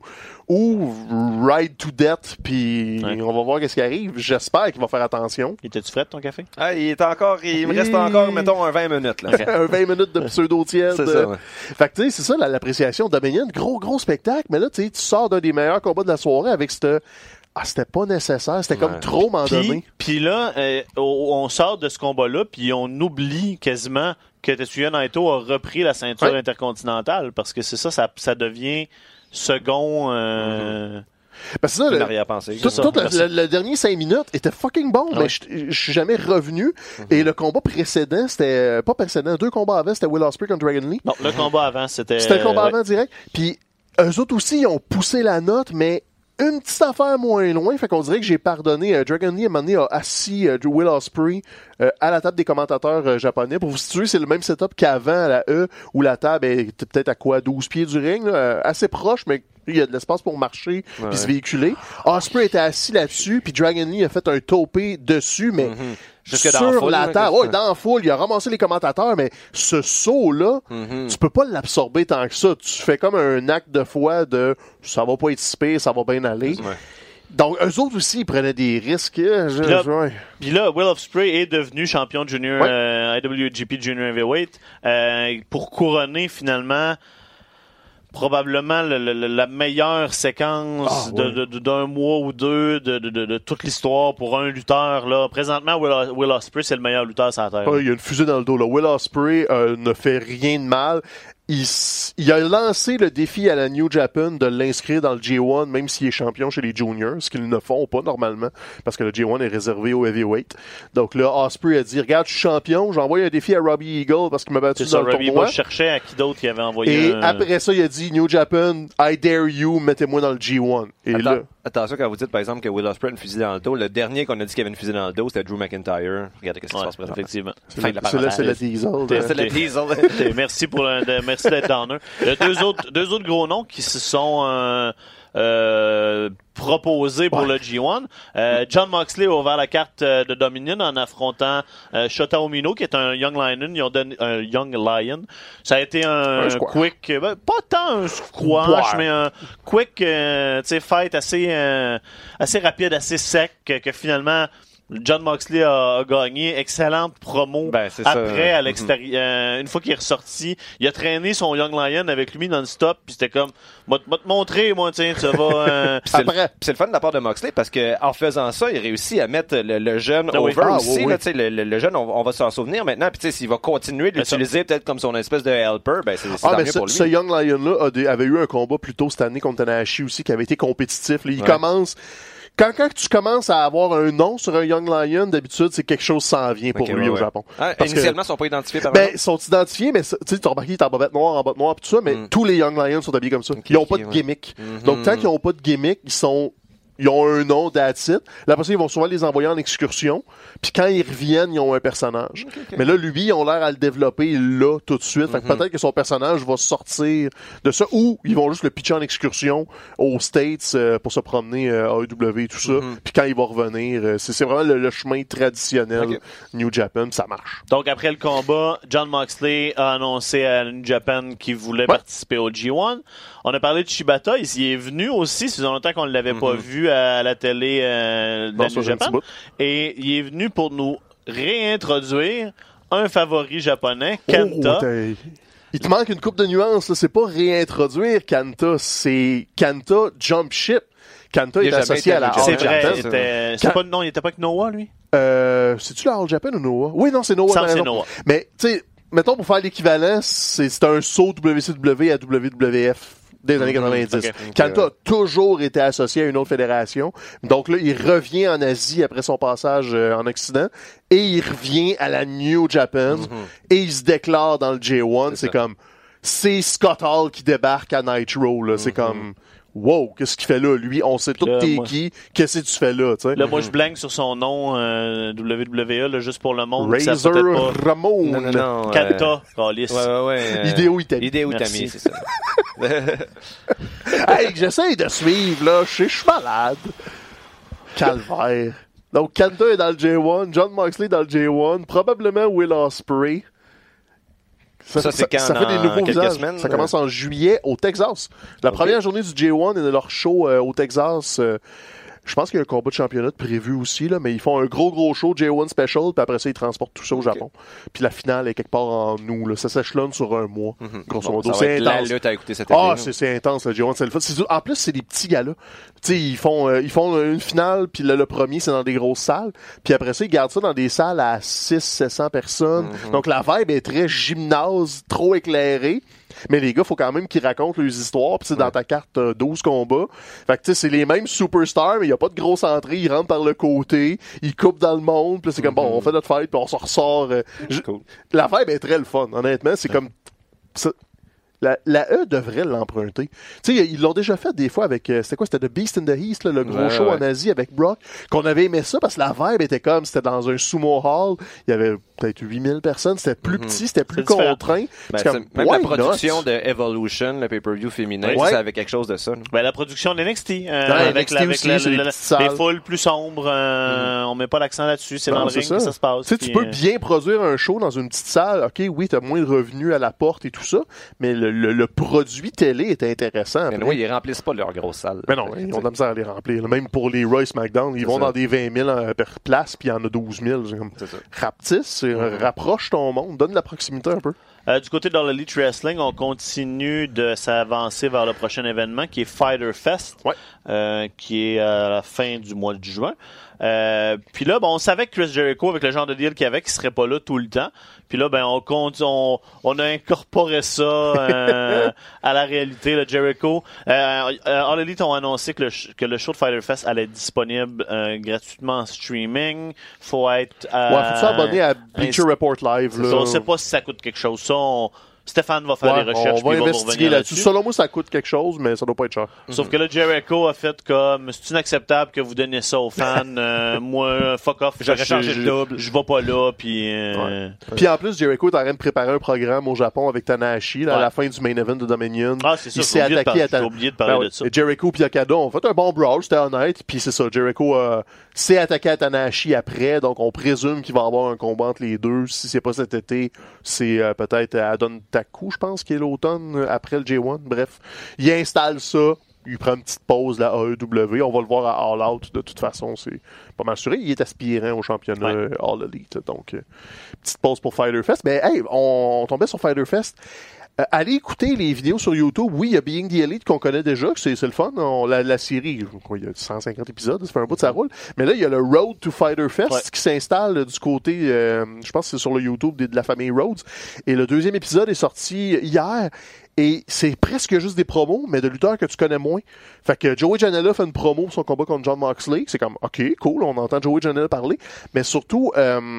ou ride to death puis on va voir qu'est-ce qui arrive. J'espère qu'il va faire attention. Était-tu frais ton café? Ah, il me reste encore, mettons, un 20 minutes, là. Un 20 minutes de pseudo-tiède. C'est ça, ouais. Fait que tu sais, c'est ça l'appréciation. Dominion, gros spectacle, mais là, tu sais, tu sors d'un des meilleurs combats de la soirée avec cette... Ah, c'était pas nécessaire, c'était comme trop m'en donner. Puis là, on sort de ce combat-là, puis on oublie quasiment que Tetsuya Naito a repris la ceinture intercontinentale, parce que c'est ça devient second... Parce que ça, le dernier 5 minutes était fucking bon, mais je suis jamais revenu. Et le combat précédent, c'était pas précédent, 2 combats avant, c'était Will Ospreay contre Dragon Lee. Non, le combat avant, c'était le combat avant direct. Puis eux autres aussi, ils ont poussé la note, mais une petite affaire moins loin, fait qu'on dirait que j'ai pardonné. Dragon Lee, à un moment donné, a assis Will Ospreay à la table des commentateurs japonais. Pour vous situer, c'est le même setup qu'avant à la E, où la table est peut-être à quoi, 12 pieds du ring, là, assez proche, mais il y a de l'espace pour marcher puis se véhiculer. Ospreay était assis là-dessus, puis Dragon Lee a fait un topé dessus, mais jusque sur dans la table. Dans la foule, il a ramassé les commentateurs, mais ce saut-là, tu peux pas l'absorber tant que ça. Tu fais comme un acte de foi de ça va pas être si pire, ça va bien aller. Donc, eux autres aussi, ils prenaient des risques. Puis là, Will Ospreay est devenu champion junior IWGP Junior Heavyweight pour couronner finalement probablement la meilleure séquence d'un mois ou deux de toute l'histoire pour un lutteur. Là. Présentement, Will Ospreay, c'est le meilleur lutteur sur la Terre. Il y a une fusée dans le dos. Là. Will Ospreay ne fait rien de mal. Il a lancé le défi à la New Japan de l'inscrire dans le G1, même s'il est champion chez les juniors, ce qu'ils ne font pas normalement, parce que le G1 est réservé au heavyweight. Donc là, Ospreay a dit, regarde, je suis champion, j'ai envoyé un défi à Robbie Eagle parce qu'il m'a battu dans le tournoi. Il cherchait à qui d'autre il avait envoyé. Et après ça, il a dit, New Japan, I dare you, mettez-moi dans le G1. Et attention quand vous dites, par exemple, que Will Ospreay a une fusée dans le dos, le dernier qu'on a dit qu'il avait une fusée dans le dos, c'était Drew McIntyre. Regardez qu'est-ce qui se passe présentement. Effectivement. C'est le Diesel. C'est le Diesel. Merci d'être downer. Il y a deux autres gros noms qui se sont proposé pour le G1. Jon Moxley a ouvert la carte de Dominion en affrontant Shota Umino, qui est un Young Lion. Ils ont donné un Young Lion. Ça a été un quick, pas tant un squash, mais un quick fight assez rapide, assez sec, que finalement Jon Moxley a gagné. Excellente promo après à l'extérieur. Une fois qu'il est ressorti, il a traîné son Young Lion avec lui non-stop, puis c'était comme va te montrer, moi, tiens, tu vas. C'est le fun de la part de Moxley parce que en faisant ça, il réussit à mettre le jeune over aussi. Là, le jeune, on va s'en souvenir maintenant. Puis s'il va continuer de l'utiliser peut-être comme son espèce de helper, c'est tant mieux pour lui. Ce Young Lion-là avait eu un combat plus tôt cette année contre Tanahashi aussi qui avait été compétitif. Là, il commence. Quand tu commences à avoir un nom sur un Young Lion, d'habitude, c'est quelque chose s'en vient pour lui au Japon. Initialement, ils sont pas identifiés par ils sont identifiés, mais tu sais, t'as remarqué, il est en bobette noire, en botte noire, pis tout ça, mais tous les Young Lions sont habillés comme ça. Ils ont pas de gimmick. Donc, tant qu'ils ont pas de gimmick, ils ont un nom, that's it. Là, après ça, ils vont souvent les envoyer en excursion. Puis quand ils reviennent, ils ont un personnage. Mais là, lui, ils ont l'air à le développer là, tout de suite. Fait que peut-être que son personnage va sortir de ça. Ou ils vont juste le pitcher en excursion aux States pour se promener à AEW et tout ça. Puis quand il va revenir, c'est vraiment le chemin traditionnel New Japan. Ça marche. Donc, après le combat, Jon Moxley a annoncé à New Japan qu'il voulait participer au G1. On a parlé de Shibata. Il y est venu aussi. Ça faisait longtemps qu'on ne l'avait pas vu à la télé de New Japan. Et il est venu pour nous réintroduire un favori japonais, Kenta. Il te manque une coupe de nuances. Là. C'est pas réintroduire Kenta, c'est Kenta Jump Ship. Kenta est associé à la All Japan. C'est vrai. Non, il était pas avec Noah, lui? C'est-tu la All Japan ou Noah? Oui, non, c'est Noah. C'est Noah. Mais, tu sais, mettons, pour faire l'équivalent, c'est un saut WCW à WWF. Des années 90. Kenta a toujours été associé à une autre fédération. Donc là, il revient en Asie après son passage en Occident et il revient à la New Japan et il se déclare dans le J1. C'est Scott Hall qui débarque à Nitro. Là. C'est comme... Wow, qu'est-ce qu'il fait là, lui? On sait tout t'es qui. Qu'est-ce que tu fais là, tu sais? Là, moi, je blanque sur son nom, WWE, là, juste pour le monde. Razor Ramon. Non. Kenta, Callis. Ouais. Hideo Itami, c'est ça. Hey, j'essaye de suivre, là. Je suis malade. Calvaire. Donc, Kenta est dans le J1, Jon Moxley dans le J1, probablement Will Ospreay. Ça fait des nouveaux visages. Semaines, ça commence en juillet au Texas. La première journée du J1 est de leur show au Texas. Je pense qu'il y a un combat de championnat prévu aussi, là, mais ils font un gros show J1 Special, puis après ça, ils transportent tout ça au Japon. Puis la finale est quelque part en août. Là. Ça s'échelonne sur un mois, grosso modo. C'est intense. La lutte à écouter cette année. C'est intense, le J1. C'est le fun. En plus, c'est des petits gars-là. Tu sais, ils font une finale, puis le premier, c'est dans des grosses salles. Puis après ça, ils gardent ça dans des salles à 600-700 personnes. Donc la vibe est très gymnase, trop éclairée. Mais les gars, faut quand même qu'ils racontent leurs histoires. Puis dans ta carte, 12 combats. Fait que tu sais, c'est les mêmes superstars, mais il n'y a pas de grosse entrée. Ils rentrent par le côté, ils coupent dans le monde. Puis c'est comme, bon, on fait notre fight, puis on se ressort. Cool. La vibe est très le fun, honnêtement. C'est comme... La E devrait l'emprunter. Tu sais, ils l'ont déjà fait des fois avec... c'était quoi? C'était The Beast in the East, là, le gros show en Asie avec Brock, qu'on avait aimé ça parce que la vibe était comme... C'était dans un sumo hall. Il y avait peut-être 8000 personnes. C'était plus petit, c'était plus contraint. Même la production de Evolution, le pay-per-view féminin, ça avait quelque chose de ça. La production de NXT. Avec les foules plus sombres. On met pas l'accent là-dessus. C'est dans le ring que ça se passe. Tu peux bien produire un show dans une petite salle. OK, oui, t'as moins de revenus à la porte et tout ça, mais le produit télé est intéressant. Mais oui, ils remplissent pas leur grosse salle. Mais non, ils ont de la misère à les remplir. Même pour les Roy SmackDown, ils vont dans des 20 000 per place, puis il y en a 12 000. Rapetisse, rapproche ton monde, donne de la proximité un peu. Du côté de l'Elite Wrestling, on continue de s'avancer vers le prochain événement qui est Fyter Fest, qui est à la fin du mois de juin. Puis là, on savait que Chris Jericho, avec le genre de deal qu'il avait, qu'il serait pas là tout le temps. Puis là, on a incorporé ça à la réalité. Le Jericho, All Elite ont annoncé que le show de Fyter Fest allait être disponible gratuitement en streaming. Faut être faut s'abonner à Bleacher Report Live. Là. On sait pas si ça coûte quelque chose. Stéphane va faire les recherches. On va investiguer là-dessus. Selon moi, ça coûte quelque chose, mais ça doit pas être cher. Sauf que là, Jericho a fait comme, c'est inacceptable que vous donniez ça aux fans. Moi, fuck off. J'aurais changé le double. Je vais pas là. Puis Puis en plus, Jericho est en train de préparer un programme au Japon avec Tanahashi à la fin du main event de Dominion. Ah, c'est ça. Il s'est attaqué à J'ai oublié de parler de ça. Jericho puis Okada ont fait un bon brawl, c'était honnête. Puis c'est ça, Jericho s'est attaqué à Tanahashi après, donc on présume qu'il va y avoir un combat entre les deux. Si c'est pas cet été, c'est peut-être à Dontaku, je pense, qui est l'automne après le J1. Bref, il installe ça. Il prend une petite pause, la AEW. On va le voir à All Out. De toute façon, c'est pas mal assuré. Il est aspirant au championnat All Elite. Donc, petite pause pour Fyter Fest. Mais, hey, on tombait sur Fyter Fest. Allez écouter les vidéos sur YouTube. Oui, il y a Being the Elite qu'on connaît déjà, c'est le fun. La série, il y a 150 épisodes, ça fait un bout de ça roule. Mais là, il y a le Road to Fyter Fest qui s'installe du côté, je pense que c'est sur le YouTube de la famille Rhodes. Et le deuxième épisode est sorti hier. Et c'est presque juste des promos, mais de lutteurs que tu connais moins. Fait que Joey Janela fait une promo pour son combat contre Jon Moxley. C'est comme, OK, cool, on entend Joey Janela parler. Mais surtout,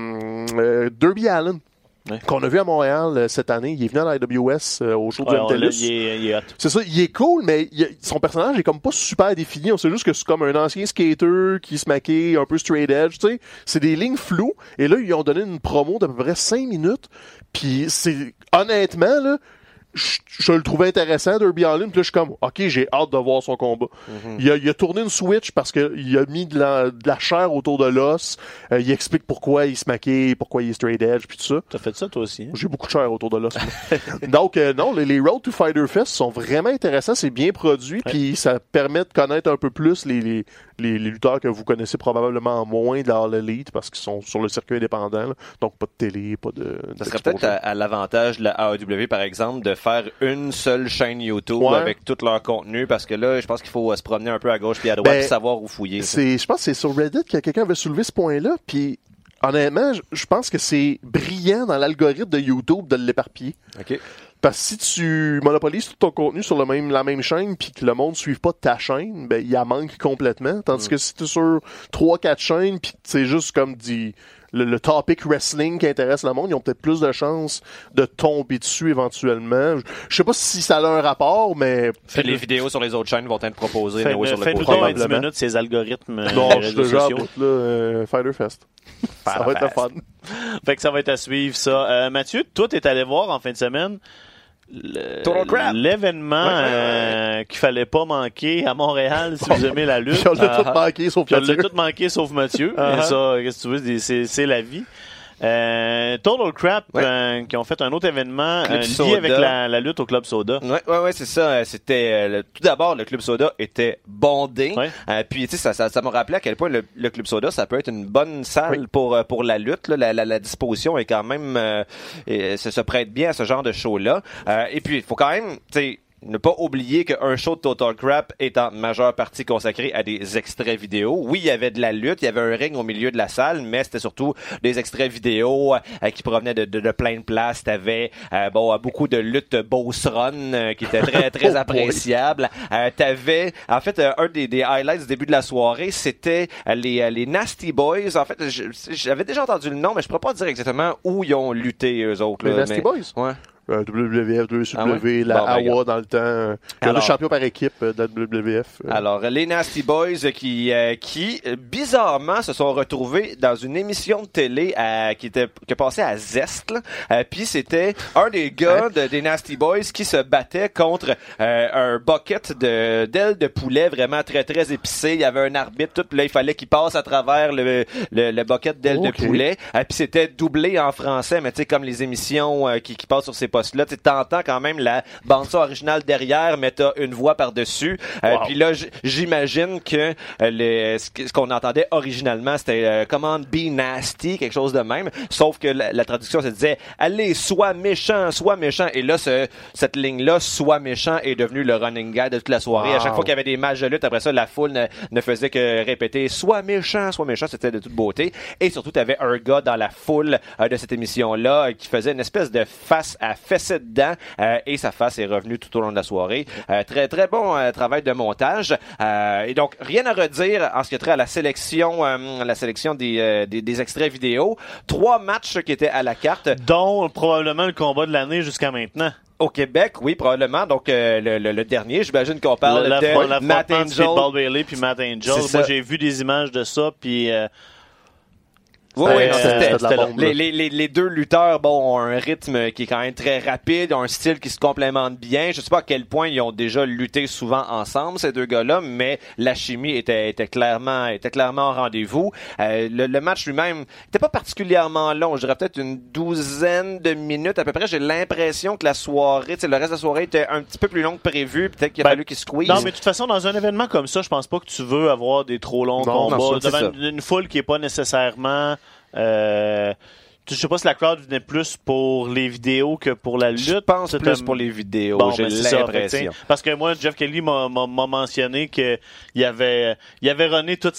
Darby Allin. Ouais. Qu'on a vu à Montréal cette année. Il est venu à l'IWS au show du MTLUS. Il est hot. C'est ça, il est cool, mais son personnage est comme pas super défini. On sait juste que c'est comme un ancien skater qui se maquille, un peu straight edge, tu sais. C'est des lignes floues. Et là, ils ont donné une promo d'à peu près 5 minutes. Puis c'est, honnêtement, là, je le trouvais intéressant, Darby Allin, puis là, je suis comme, OK, j'ai hâte de voir son combat. Mm-hmm. Il a tourné une switch parce qu'il a mis de la chair autour de l'os. Il explique pourquoi il se maquille, pourquoi il est straight edge, puis tout ça. T'as fait ça, toi aussi? Hein? J'ai beaucoup de chair autour de l'os. Donc, non, les Road to Fyter Fest sont vraiment intéressants. C'est bien produit, puis ça permet de connaître un peu plus les lutteurs que vous connaissez probablement moins dans l'élite parce qu'ils sont sur le circuit indépendant. Là. Donc, pas de télé, pas de... Ça serait peut-être à l'avantage de la AEW, par exemple, de faire une seule chaîne YouTube avec tout leur contenu, parce que là, je pense qu'il faut se promener un peu à gauche puis à droite puis savoir où fouiller. Je pense que c'est sur Reddit que quelqu'un avait soulevé ce point-là, puis honnêtement, je pense que c'est brillant dans l'algorithme de YouTube de l'éparpiller. OK. Parce que si tu monopolises tout ton contenu sur la même chaîne puis que le monde ne suive pas ta chaîne, ben il y a manque complètement. Tandis que si tu es sur 3-4 chaînes puis c'est juste comme le topic wrestling qui intéresse le monde, ils ont peut-être plus de chances de tomber dessus éventuellement. Je sais pas si ça a un rapport, mais... Les vidéos sur les autres chaînes vont être proposées. Fais-nous donc 10 minutes ces algorithmes réseaux sociaux. Fyter Fest. Ça va être fun. Fait que ça va être à suivre, ça. Mathieu, toi, t'es allé voir en fin de semaine l'événement qu'il fallait pas manquer à Montréal si vous aimez la lutte. On l'a tout manqué sauf Mathieu. On l'a tout manqué sauf Mathieu. Et ça, qu'est-ce que tu veux, c'est la vie. Total Crap qui ont fait un autre événement lié avec la lutte au Club Soda. Ouais, c'est ça. C'était tout d'abord le Club Soda était bondé. Puis tu sais ça m'a rappelé à quel point le Club Soda ça peut être une bonne salle pour la lutte. Là. La disposition est quand même se prête bien à ce genre de show là. Et puis il faut quand même tu sais ne pas oublier qu'un show de Total Crap est en majeure partie consacré à des extraits vidéo. Oui, il y avait de la lutte, il y avait un ring au milieu de la salle, mais c'était surtout des extraits vidéo qui provenaient de plein de places. T'avais beaucoup de lutte Boss Run qui était très très appréciable. T'avais en fait un des highlights du début de la soirée, c'était les Nasty Boys. En fait, j'avais déjà entendu le nom, mais je pourrais pas dire exactement où ils ont lutté eux autres. Les Nasty Boys? Ouais. WWF, WCW, la AWA dans le temps, le champion par équipe de la WWF. Alors, les Nasty Boys qui bizarrement se sont retrouvés dans une émission de télé qui passait à Zest. Puis c'était un des gars des Nasty Boys qui se battait contre un bucket d'ailes de poulet vraiment très très épicé. Il y avait un arbitre, tout là il fallait qu'il passe à travers le bucket d'ailes de poulet. Puis c'était doublé en français, mais tu sais comme les émissions qui passent sur ces postes-là, tu t'entends quand même la bande-son originale derrière, mais t'as une voix par-dessus. Puis là, j'imagine que ce qu'on entendait originalement, c'était Command Be Nasty, quelque chose de même. Sauf que la traduction se disait « Allez, sois méchant. » Et là, cette ligne-là, « Sois méchant » est devenue le running guide de toute la soirée. À chaque fois qu'il y avait des matchs de lutte, après ça, la foule ne faisait que répéter « Sois méchant. » C'était de toute beauté. Et surtout, t'avais un gars dans la foule de cette émission-là qui faisait une espèce de face à fessée dedans et sa face est revenue tout au long de la soirée. Très très bon travail de montage et donc rien à redire en ce qui a trait à la sélection des extraits vidéo. 3 matchs qui étaient à la carte, dont probablement le combat de l'année jusqu'à maintenant. Au Québec, oui, probablement. Donc, le dernier, j'imagine qu'on parle de Matt Angel. Speedball Bailey puis Matt Angel. Moi, j'ai vu des images de ça, puis... Oui, c'était les deux lutteurs, ont un rythme qui est quand même très rapide, ont un style qui se complémente bien. Je sais pas à quel point ils ont déjà lutté souvent ensemble, ces deux gars-là, mais la chimie était clairement au rendez-vous. Le match lui-même était pas particulièrement long. Je dirais peut-être une 12aine de minutes à peu près. J'ai l'impression que la soirée, le reste de la soirée était un petit peu plus long que prévu. Peut-être qu'il a fallu qu'ils squeeze. Non, mais de toute façon, dans un événement comme ça, je pense pas que tu veux avoir des trop longs combats devant une foule qui est pas nécessairement... je sais pas si la crowd venait plus pour les vidéos que pour la lutte. Je pense plus pour les vidéos, j'ai l'impression. Parce que moi, Jeff Kelly m'a mentionné qu'il avait runné toutes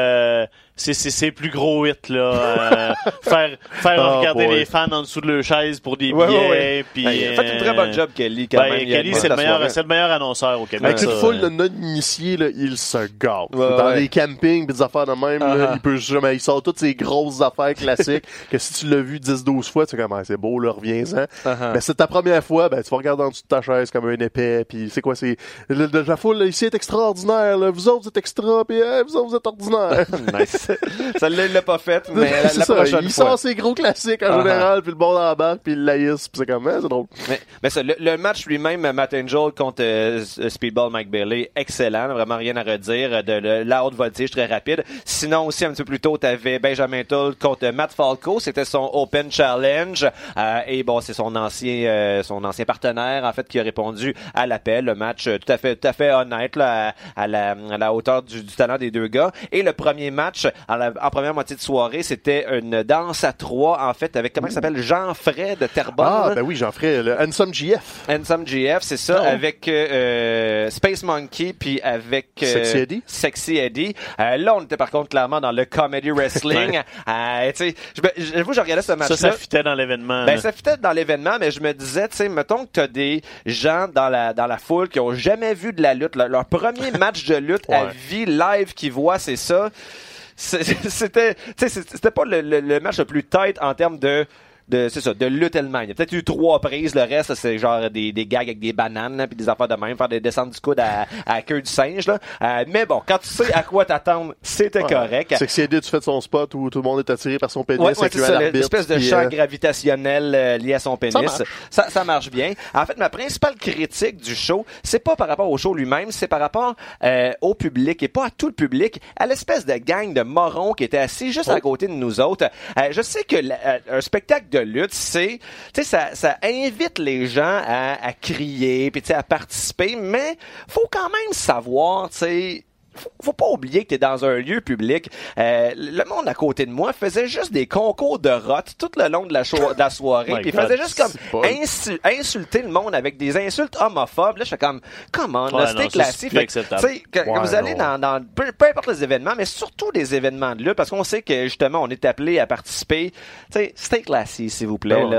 ses plus gros hits, là. Faire regarder les fans en dessous de leur chaise pour des billets. Puis, il a fait une très bonne job, Kelly, quand même. Kelly, c'est le meilleur annonceur au Québec. Avec une foule de non-initiés, là, il se gâte. Dans les campings pis des affaires de même, là, il sort toutes ces grosses affaires classiques que si tu l'as vu 10-12 fois, tu sais comment c'est beau, là, reviens-en. Mais c'est ta première fois, tu vas regarder en dessous de ta chaise comme un épais, puis c'est quoi, la foule, là, ici est extraordinaire, là. Vous autres, vous êtes extra, puis vous autres, vous êtes ordinaire. Nice. Ça l'a pas fait, mais la prochaine fois. Il sort ses gros classiques en général, puis le bon embarque, puis il laïs, puis c'est comme c'est drôle. Mais ça, le match lui-même, Matt Angel contre Speedball Mike Bailey, excellent, vraiment rien à redire, de la haute voltige très rapide. Sinon aussi un petit peu plus tôt, t'avais Benjamin Toll contre Matt Falco, c'était son Open Challenge, et bon, c'est son ancien partenaire en fait qui a répondu à l'appel. Le match tout à fait honnête là, à la hauteur du talent des deux gars. Et le premier match en première moitié de soirée, c'était une danse à trois, en fait, avec, comment il s'appelle, Jean-Fray de Terrebonne. Ah, ben oui, Jean-Fray, le Handsome GF. Handsome GF, c'est ça, avec Space Monkey, puis avec Sexy Eddie. Là, on était par contre clairement dans le comedy wrestling. Tu sais, j'avoue, je regardais ce match-là. Ça fitait dans l'événement. Ça fitait dans l'événement, mais je me disais, tu sais, mettons que t'as des gens dans la foule qui ont jamais vu de la lutte. Leur premier match de lutte à vie live qu'ils voient, c'est ça. C'était pas le match le plus tight en termes de lutte elle-même. Il y a peut-être eu 3 prises, le reste, c'est genre des gags avec des bananes, puis des affaires de même, faire des descentes du coude à queue du singe, là. Mais bon, quand tu sais à quoi t'attendre, c'était correct. C'est que si tu fais de son spot où tout le monde est attiré par son pénis, c'est ça, l'espèce de champ gravitationnel lié à son pénis. Ça marche bien. En fait, ma principale critique du show, c'est pas par rapport au show lui-même, c'est par rapport au public, et pas à tout le public, à l'espèce de gang de morons qui était assis juste à côté de nous autres. Je sais que un spectacle de lutte, c'est, tu sais, ça invite les gens à crier, puis tu sais, à participer, mais faut quand même savoir, tu sais, faut pas oublier que t'es dans un lieu public. Le monde à côté de moi faisait juste des concours de rot tout le long de la soirée, puis il faisait juste comme insulter le monde avec des insultes homophobes. Là, je fais comme, come on, là, c'était classique. Tu sais, quand vous allez dans peu importe les événements, mais surtout des événements de lutte, parce qu'on sait que justement on est appelé à participer. Tu sais, stay classy, s'il vous plaît.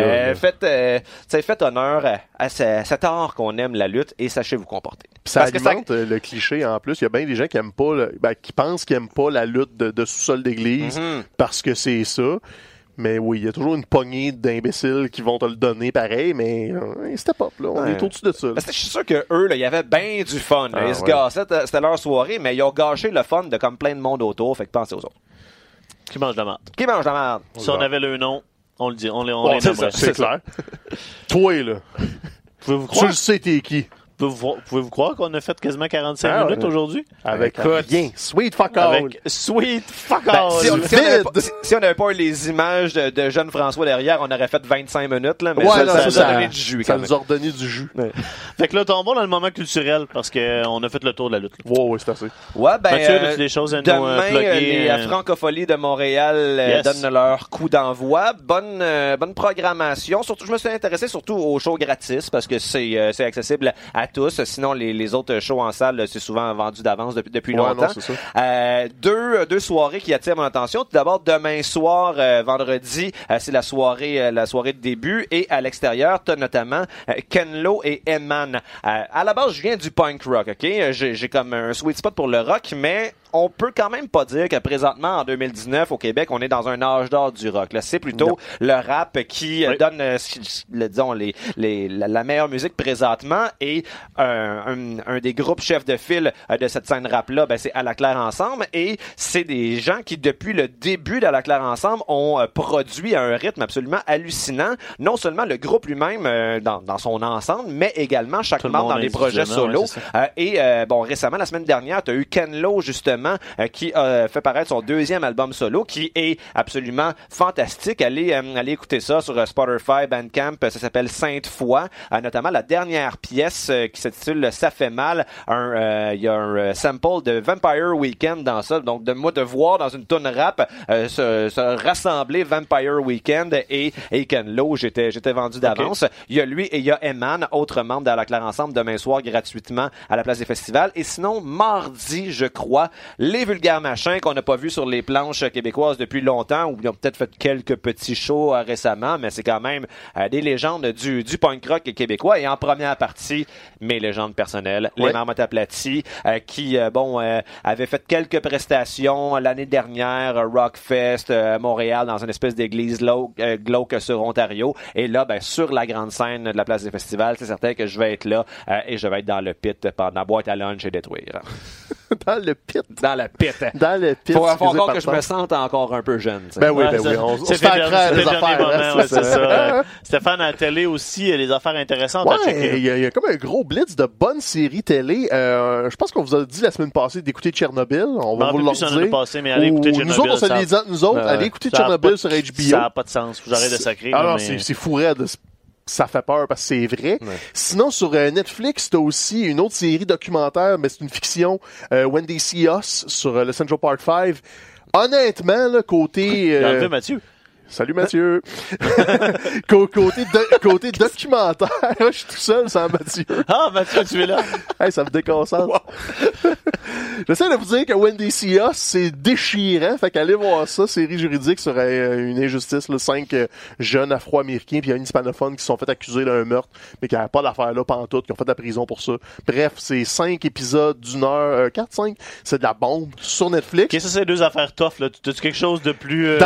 Faites honneur à cet art qu'on aime la lutte et sachez vous comporter. Ça alimente le cliché en plus. Il y a bien des gens qui aiment pas, qui pensent qu'ils aiment pas la lutte de sous-sol d'église parce que c'est ça. Mais oui, il y a toujours une poignée d'imbéciles qui vont te le donner pareil, mais step up, là. On est au-dessus de ça. Je suis sûr que eux, là, il y avait bien du fun. Ils se gâchaient, c'était leur soirée, mais ils ont gâché le fun de comme plein de monde autour. Fait que pensez aux autres. Qui mange la merde? Qui mange la merde? Si on avait le nom, on le dit. On les nommerait. C'est clair. Toi, là. Pouvez-vous croire? Tu le sais, t'es qui? Pouvez-vous croire qu'on a fait quasiment 45 minutes aujourd'hui? Avec rien. Sweet fuck all. Avec sweet fuck all. Si on n'avait pas eu les images de jeune François derrière, on aurait fait 25 minutes, là. Mais ça nous a donné du jus. Ça nous a redonné du jus. Fait que là, tombons dans le moment culturel parce qu'on a fait le tour de la lutte. Ouais, c'est assez. Ouais, Mathieu, as-tu des choses à nous plugger? La Francophonie de Montréal donne leur coup d'envoi. Bonne programmation. Surtout, je me suis intéressé surtout aux shows gratis parce que c'est accessible à tous. Sinon, les autres shows en salle, c'est souvent vendu d'avance depuis longtemps. Non, c'est ça. Deux soirées qui attirent mon attention. Tout d'abord, demain soir, vendredi, c'est la soirée de début. Et à l'extérieur, t'as notamment Ken Lo et Eman. À la base, je viens du punk rock, OK? J'ai comme un sweet spot pour le rock, mais on peut quand même pas dire que présentement, en 2019, au Québec, on est dans un âge d'or du rock. Là, c'est plutôt le rap qui donne, disons, la meilleure musique présentement. Et un des groupes chefs de file de cette scène rap-là, c'est À la Claire Ensemble. Et c'est des gens qui, depuis le début d'À la Claire Ensemble, ont produit à un rythme absolument hallucinant. Non seulement le groupe lui-même dans son ensemble, mais également chaque membre dans des projets solo. Récemment, la semaine dernière, tu as eu Ken Lo, justement, qui a fait paraître son deuxième album solo, qui est absolument fantastique. Allez écouter ça sur Spotify, Bandcamp. Ça s'appelle Sainte Foi. Notamment la dernière pièce qui s'intitule Ça fait mal. Il y a un sample de Vampire Weekend dans ça. Donc, de voir dans une toune rap se rassembler Vampire Weekend et Ken Lo, j'étais vendu d'avance. Okay. Il y a lui et il y a Eman, autre membre d'À la Claire Ensemble, demain soir gratuitement à la place des festivals. Et sinon, mardi, je crois, les Vulgaires Machins qu'on n'a pas vu sur les planches québécoises depuis longtemps, ou ils ont peut-être fait quelques petits shows récemment, mais c'est quand même des légendes du punk rock québécois. Et en première partie, mes légendes personnelles, les Marmottes aplaties, qui avaient fait quelques prestations l'année dernière, Rockfest à Montréal, dans une espèce d'église glauque sur Ontario. Et là, sur la grande scène de la place des festivals, c'est certain que je vais être là et je vais être dans le pit pendant boîte à lunch et détruire. Dans le pit. Dans le pit. Dans le pit. Faut encore que je me sente encore un peu jeune. T'sais. Ben oui. On se fait accroire les affaires. C'est ça. Stéphane, à la télé aussi, il y a des affaires intéressantes à checker. Il y a comme un gros blitz de bonnes séries télé. Je pense qu'on vous a dit la semaine passée d'écouter Tchernobyl. On va vous le dire. Passé, mais allez écouter Tchernobyl. Nous autres, on se les dit nous autres. Allez écouter Tchernobyl sur HBO. Ça n'a pas de sens. Vous arrêtez de sacrer. Alors, c'est fou raide. Ça fait peur parce que c'est vrai. Ouais. Sinon, sur Netflix, t'as aussi une autre série documentaire, mais c'est une fiction, When They See Us, sur le Central Park 5. Honnêtement, là, côté... Enlevé Mathieu. Salut Mathieu. côté documentaire, je suis tout seul sans Mathieu. Ah, Mathieu, tu es là. Hey, ça me déconcentre. Wow. J'essaie de vous dire que When They See Us, c'est déchirant. Fait qu'allez voir ça, série juridique sur une injustice, là, 5 jeunes afro-américains puis un hispanophone qui se sont fait accuser d'un meurtre, mais qui n'avaient pas d'affaires là pantoute, qui ont fait de la prison pour ça. Bref, c'est 5 épisodes d'une heure, 4-5. C'est de la bombe sur Netflix. Qu'est-ce que c'est 2 affaires tough, là? T'as-tu quelque chose de plus...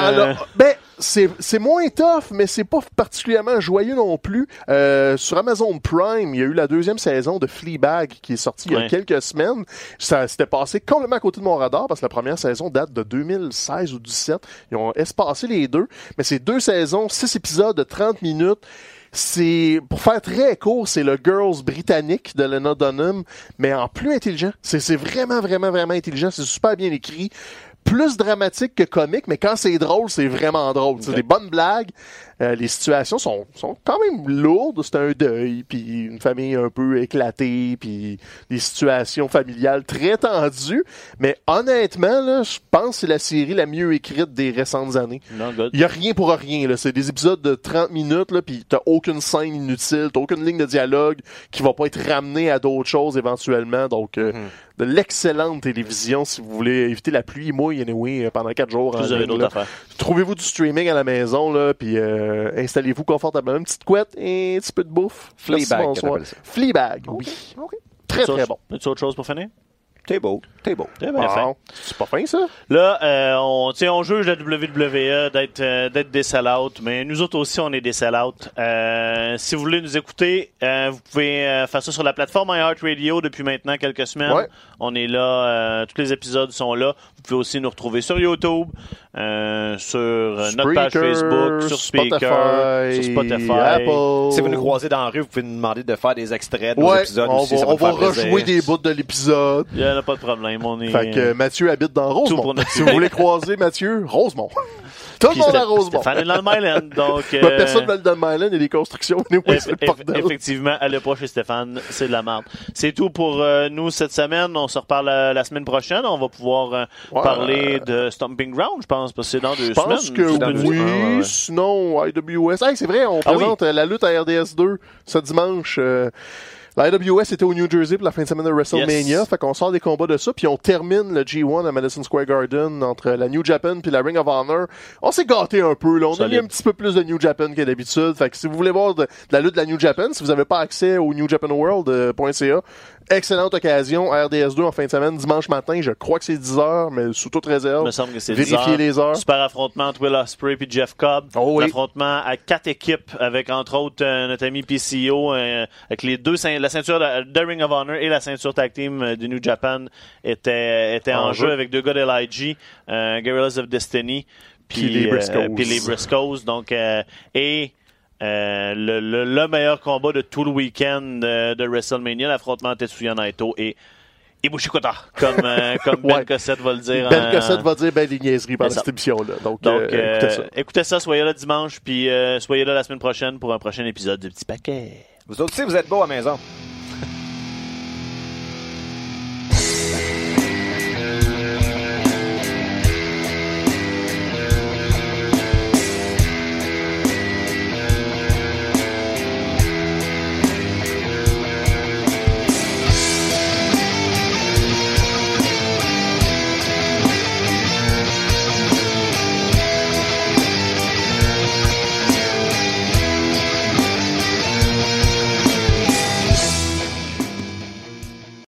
c'est moins tough, mais c'est pas particulièrement joyeux non plus. Sur Amazon Prime, il y a eu la 2e saison de Fleabag qui est sortie il y a quelques semaines. Ça s'était passé complètement à côté de mon radar parce que la première saison date de 2016 ou 2017. Ils ont espacé les deux, mais c'est 2 saisons, 6 épisodes de 30 minutes. C'est, pour faire très court, c'est le Girls britannique de Lena Dunham, mais en plus intelligent. C'est vraiment, vraiment, vraiment intelligent. C'est super bien écrit. Plus dramatique que comique, mais quand c'est drôle, c'est vraiment drôle. C'est des bonnes blagues. Les situations sont quand même lourdes. C'est un deuil, puis une famille un peu éclatée, puis des situations familiales très tendues. Mais honnêtement, là, je pense que c'est la série la mieux écrite des récentes années. Il y a rien pour rien. Là. C'est des épisodes de 30 minutes, là, puis t'as aucune scène inutile, t'as aucune ligne de dialogue qui va pas être ramenée à d'autres choses éventuellement. Donc, de l'excellente télévision si vous voulez éviter la pluie mouille pendant 4 jours. Vous avez d'autres affaires. Trouvez-vous du streaming à la maison, là, puis installez-vous confortablement, une petite couette et un petit peu de bouffe. Fleabag. Fleabag, oui. Okay. Très, très bon. As-tu autre chose pour finir? T'es beau. C'est bien fin. C'est pas fin, ça? Là, on juge la WWE d'être des sell-out, mais nous autres aussi, on est des sell-out. Si vous voulez nous écouter, vous pouvez faire ça sur la plateforme iHeartRadio depuis maintenant quelques semaines. Ouais. On est là, tous les épisodes sont là. Vous pouvez aussi nous retrouver sur YouTube, sur notre page Facebook, sur Speaker, sur Spotify. Apple. Si vous nous croisez dans la rue, vous pouvez nous demander de faire des extraits de nos épisodes. On va rejouer des bouts de l'épisode. Il n'y en a pas de problème. Fait que Mathieu habite dans Rosemont. Si vous voulez croiser Mathieu, Rosemont. Tout le monde à Rosemont. Stéphane est dans le Myland, donc... personne ne dans le Myland, il y a des constructions. Effectivement, allez pas chez Stéphane, c'est de la merde. C'est tout pour nous cette semaine. On se reparle la semaine prochaine. On va pouvoir parler de Stomping Ground, je pense, parce que c'est dans 2 semaines. Je pense que oui. Sinon, IWS. Hey, c'est vrai, on présente la lutte à RDS 2 ce dimanche. La IWS était au New Jersey pour la fin de semaine de WrestleMania. Fait qu'on sort des combats de ça. Puis on termine le G1 à Madison Square Garden entre la New Japan puis la Ring of Honor. On s'est gâté un peu. Là. On a mis un petit peu plus de New Japan que d'habitude. Fait que si vous voulez voir de la lutte de la New Japan, si vous n'avez pas accès au newjapanworld.ca, excellente occasion. RDS2 en fin de semaine, dimanche matin. Je crois que c'est 10h, mais sous toute réserve. Il me semble que c'est Vérifiez 10h. les heures. Super affrontement entre Will Ospreay et Jeff Cobb. Oh oui. L'affrontement à 4 équipes avec, entre autres, notre ami PCO, avec les deux la ceinture de Ring of Honor et la ceinture tag team du New Japan était en jeu avec 2 gars de LIG, Guerrillas of Destiny, puis les Briscoes. Donc, le meilleur combat de tout le week-end de WrestleMania, l'affrontement Tetsuya Naito et Ibushi Kota, comme Ben Cossette va le dire. Ben Cossette va dire des niaiseries pendant cette émission-là. Donc écoutez ça, soyez là dimanche, puis soyez là la semaine prochaine pour un prochain épisode du Petit Paquet. Vous autres aussi, vous êtes beaux à la maison.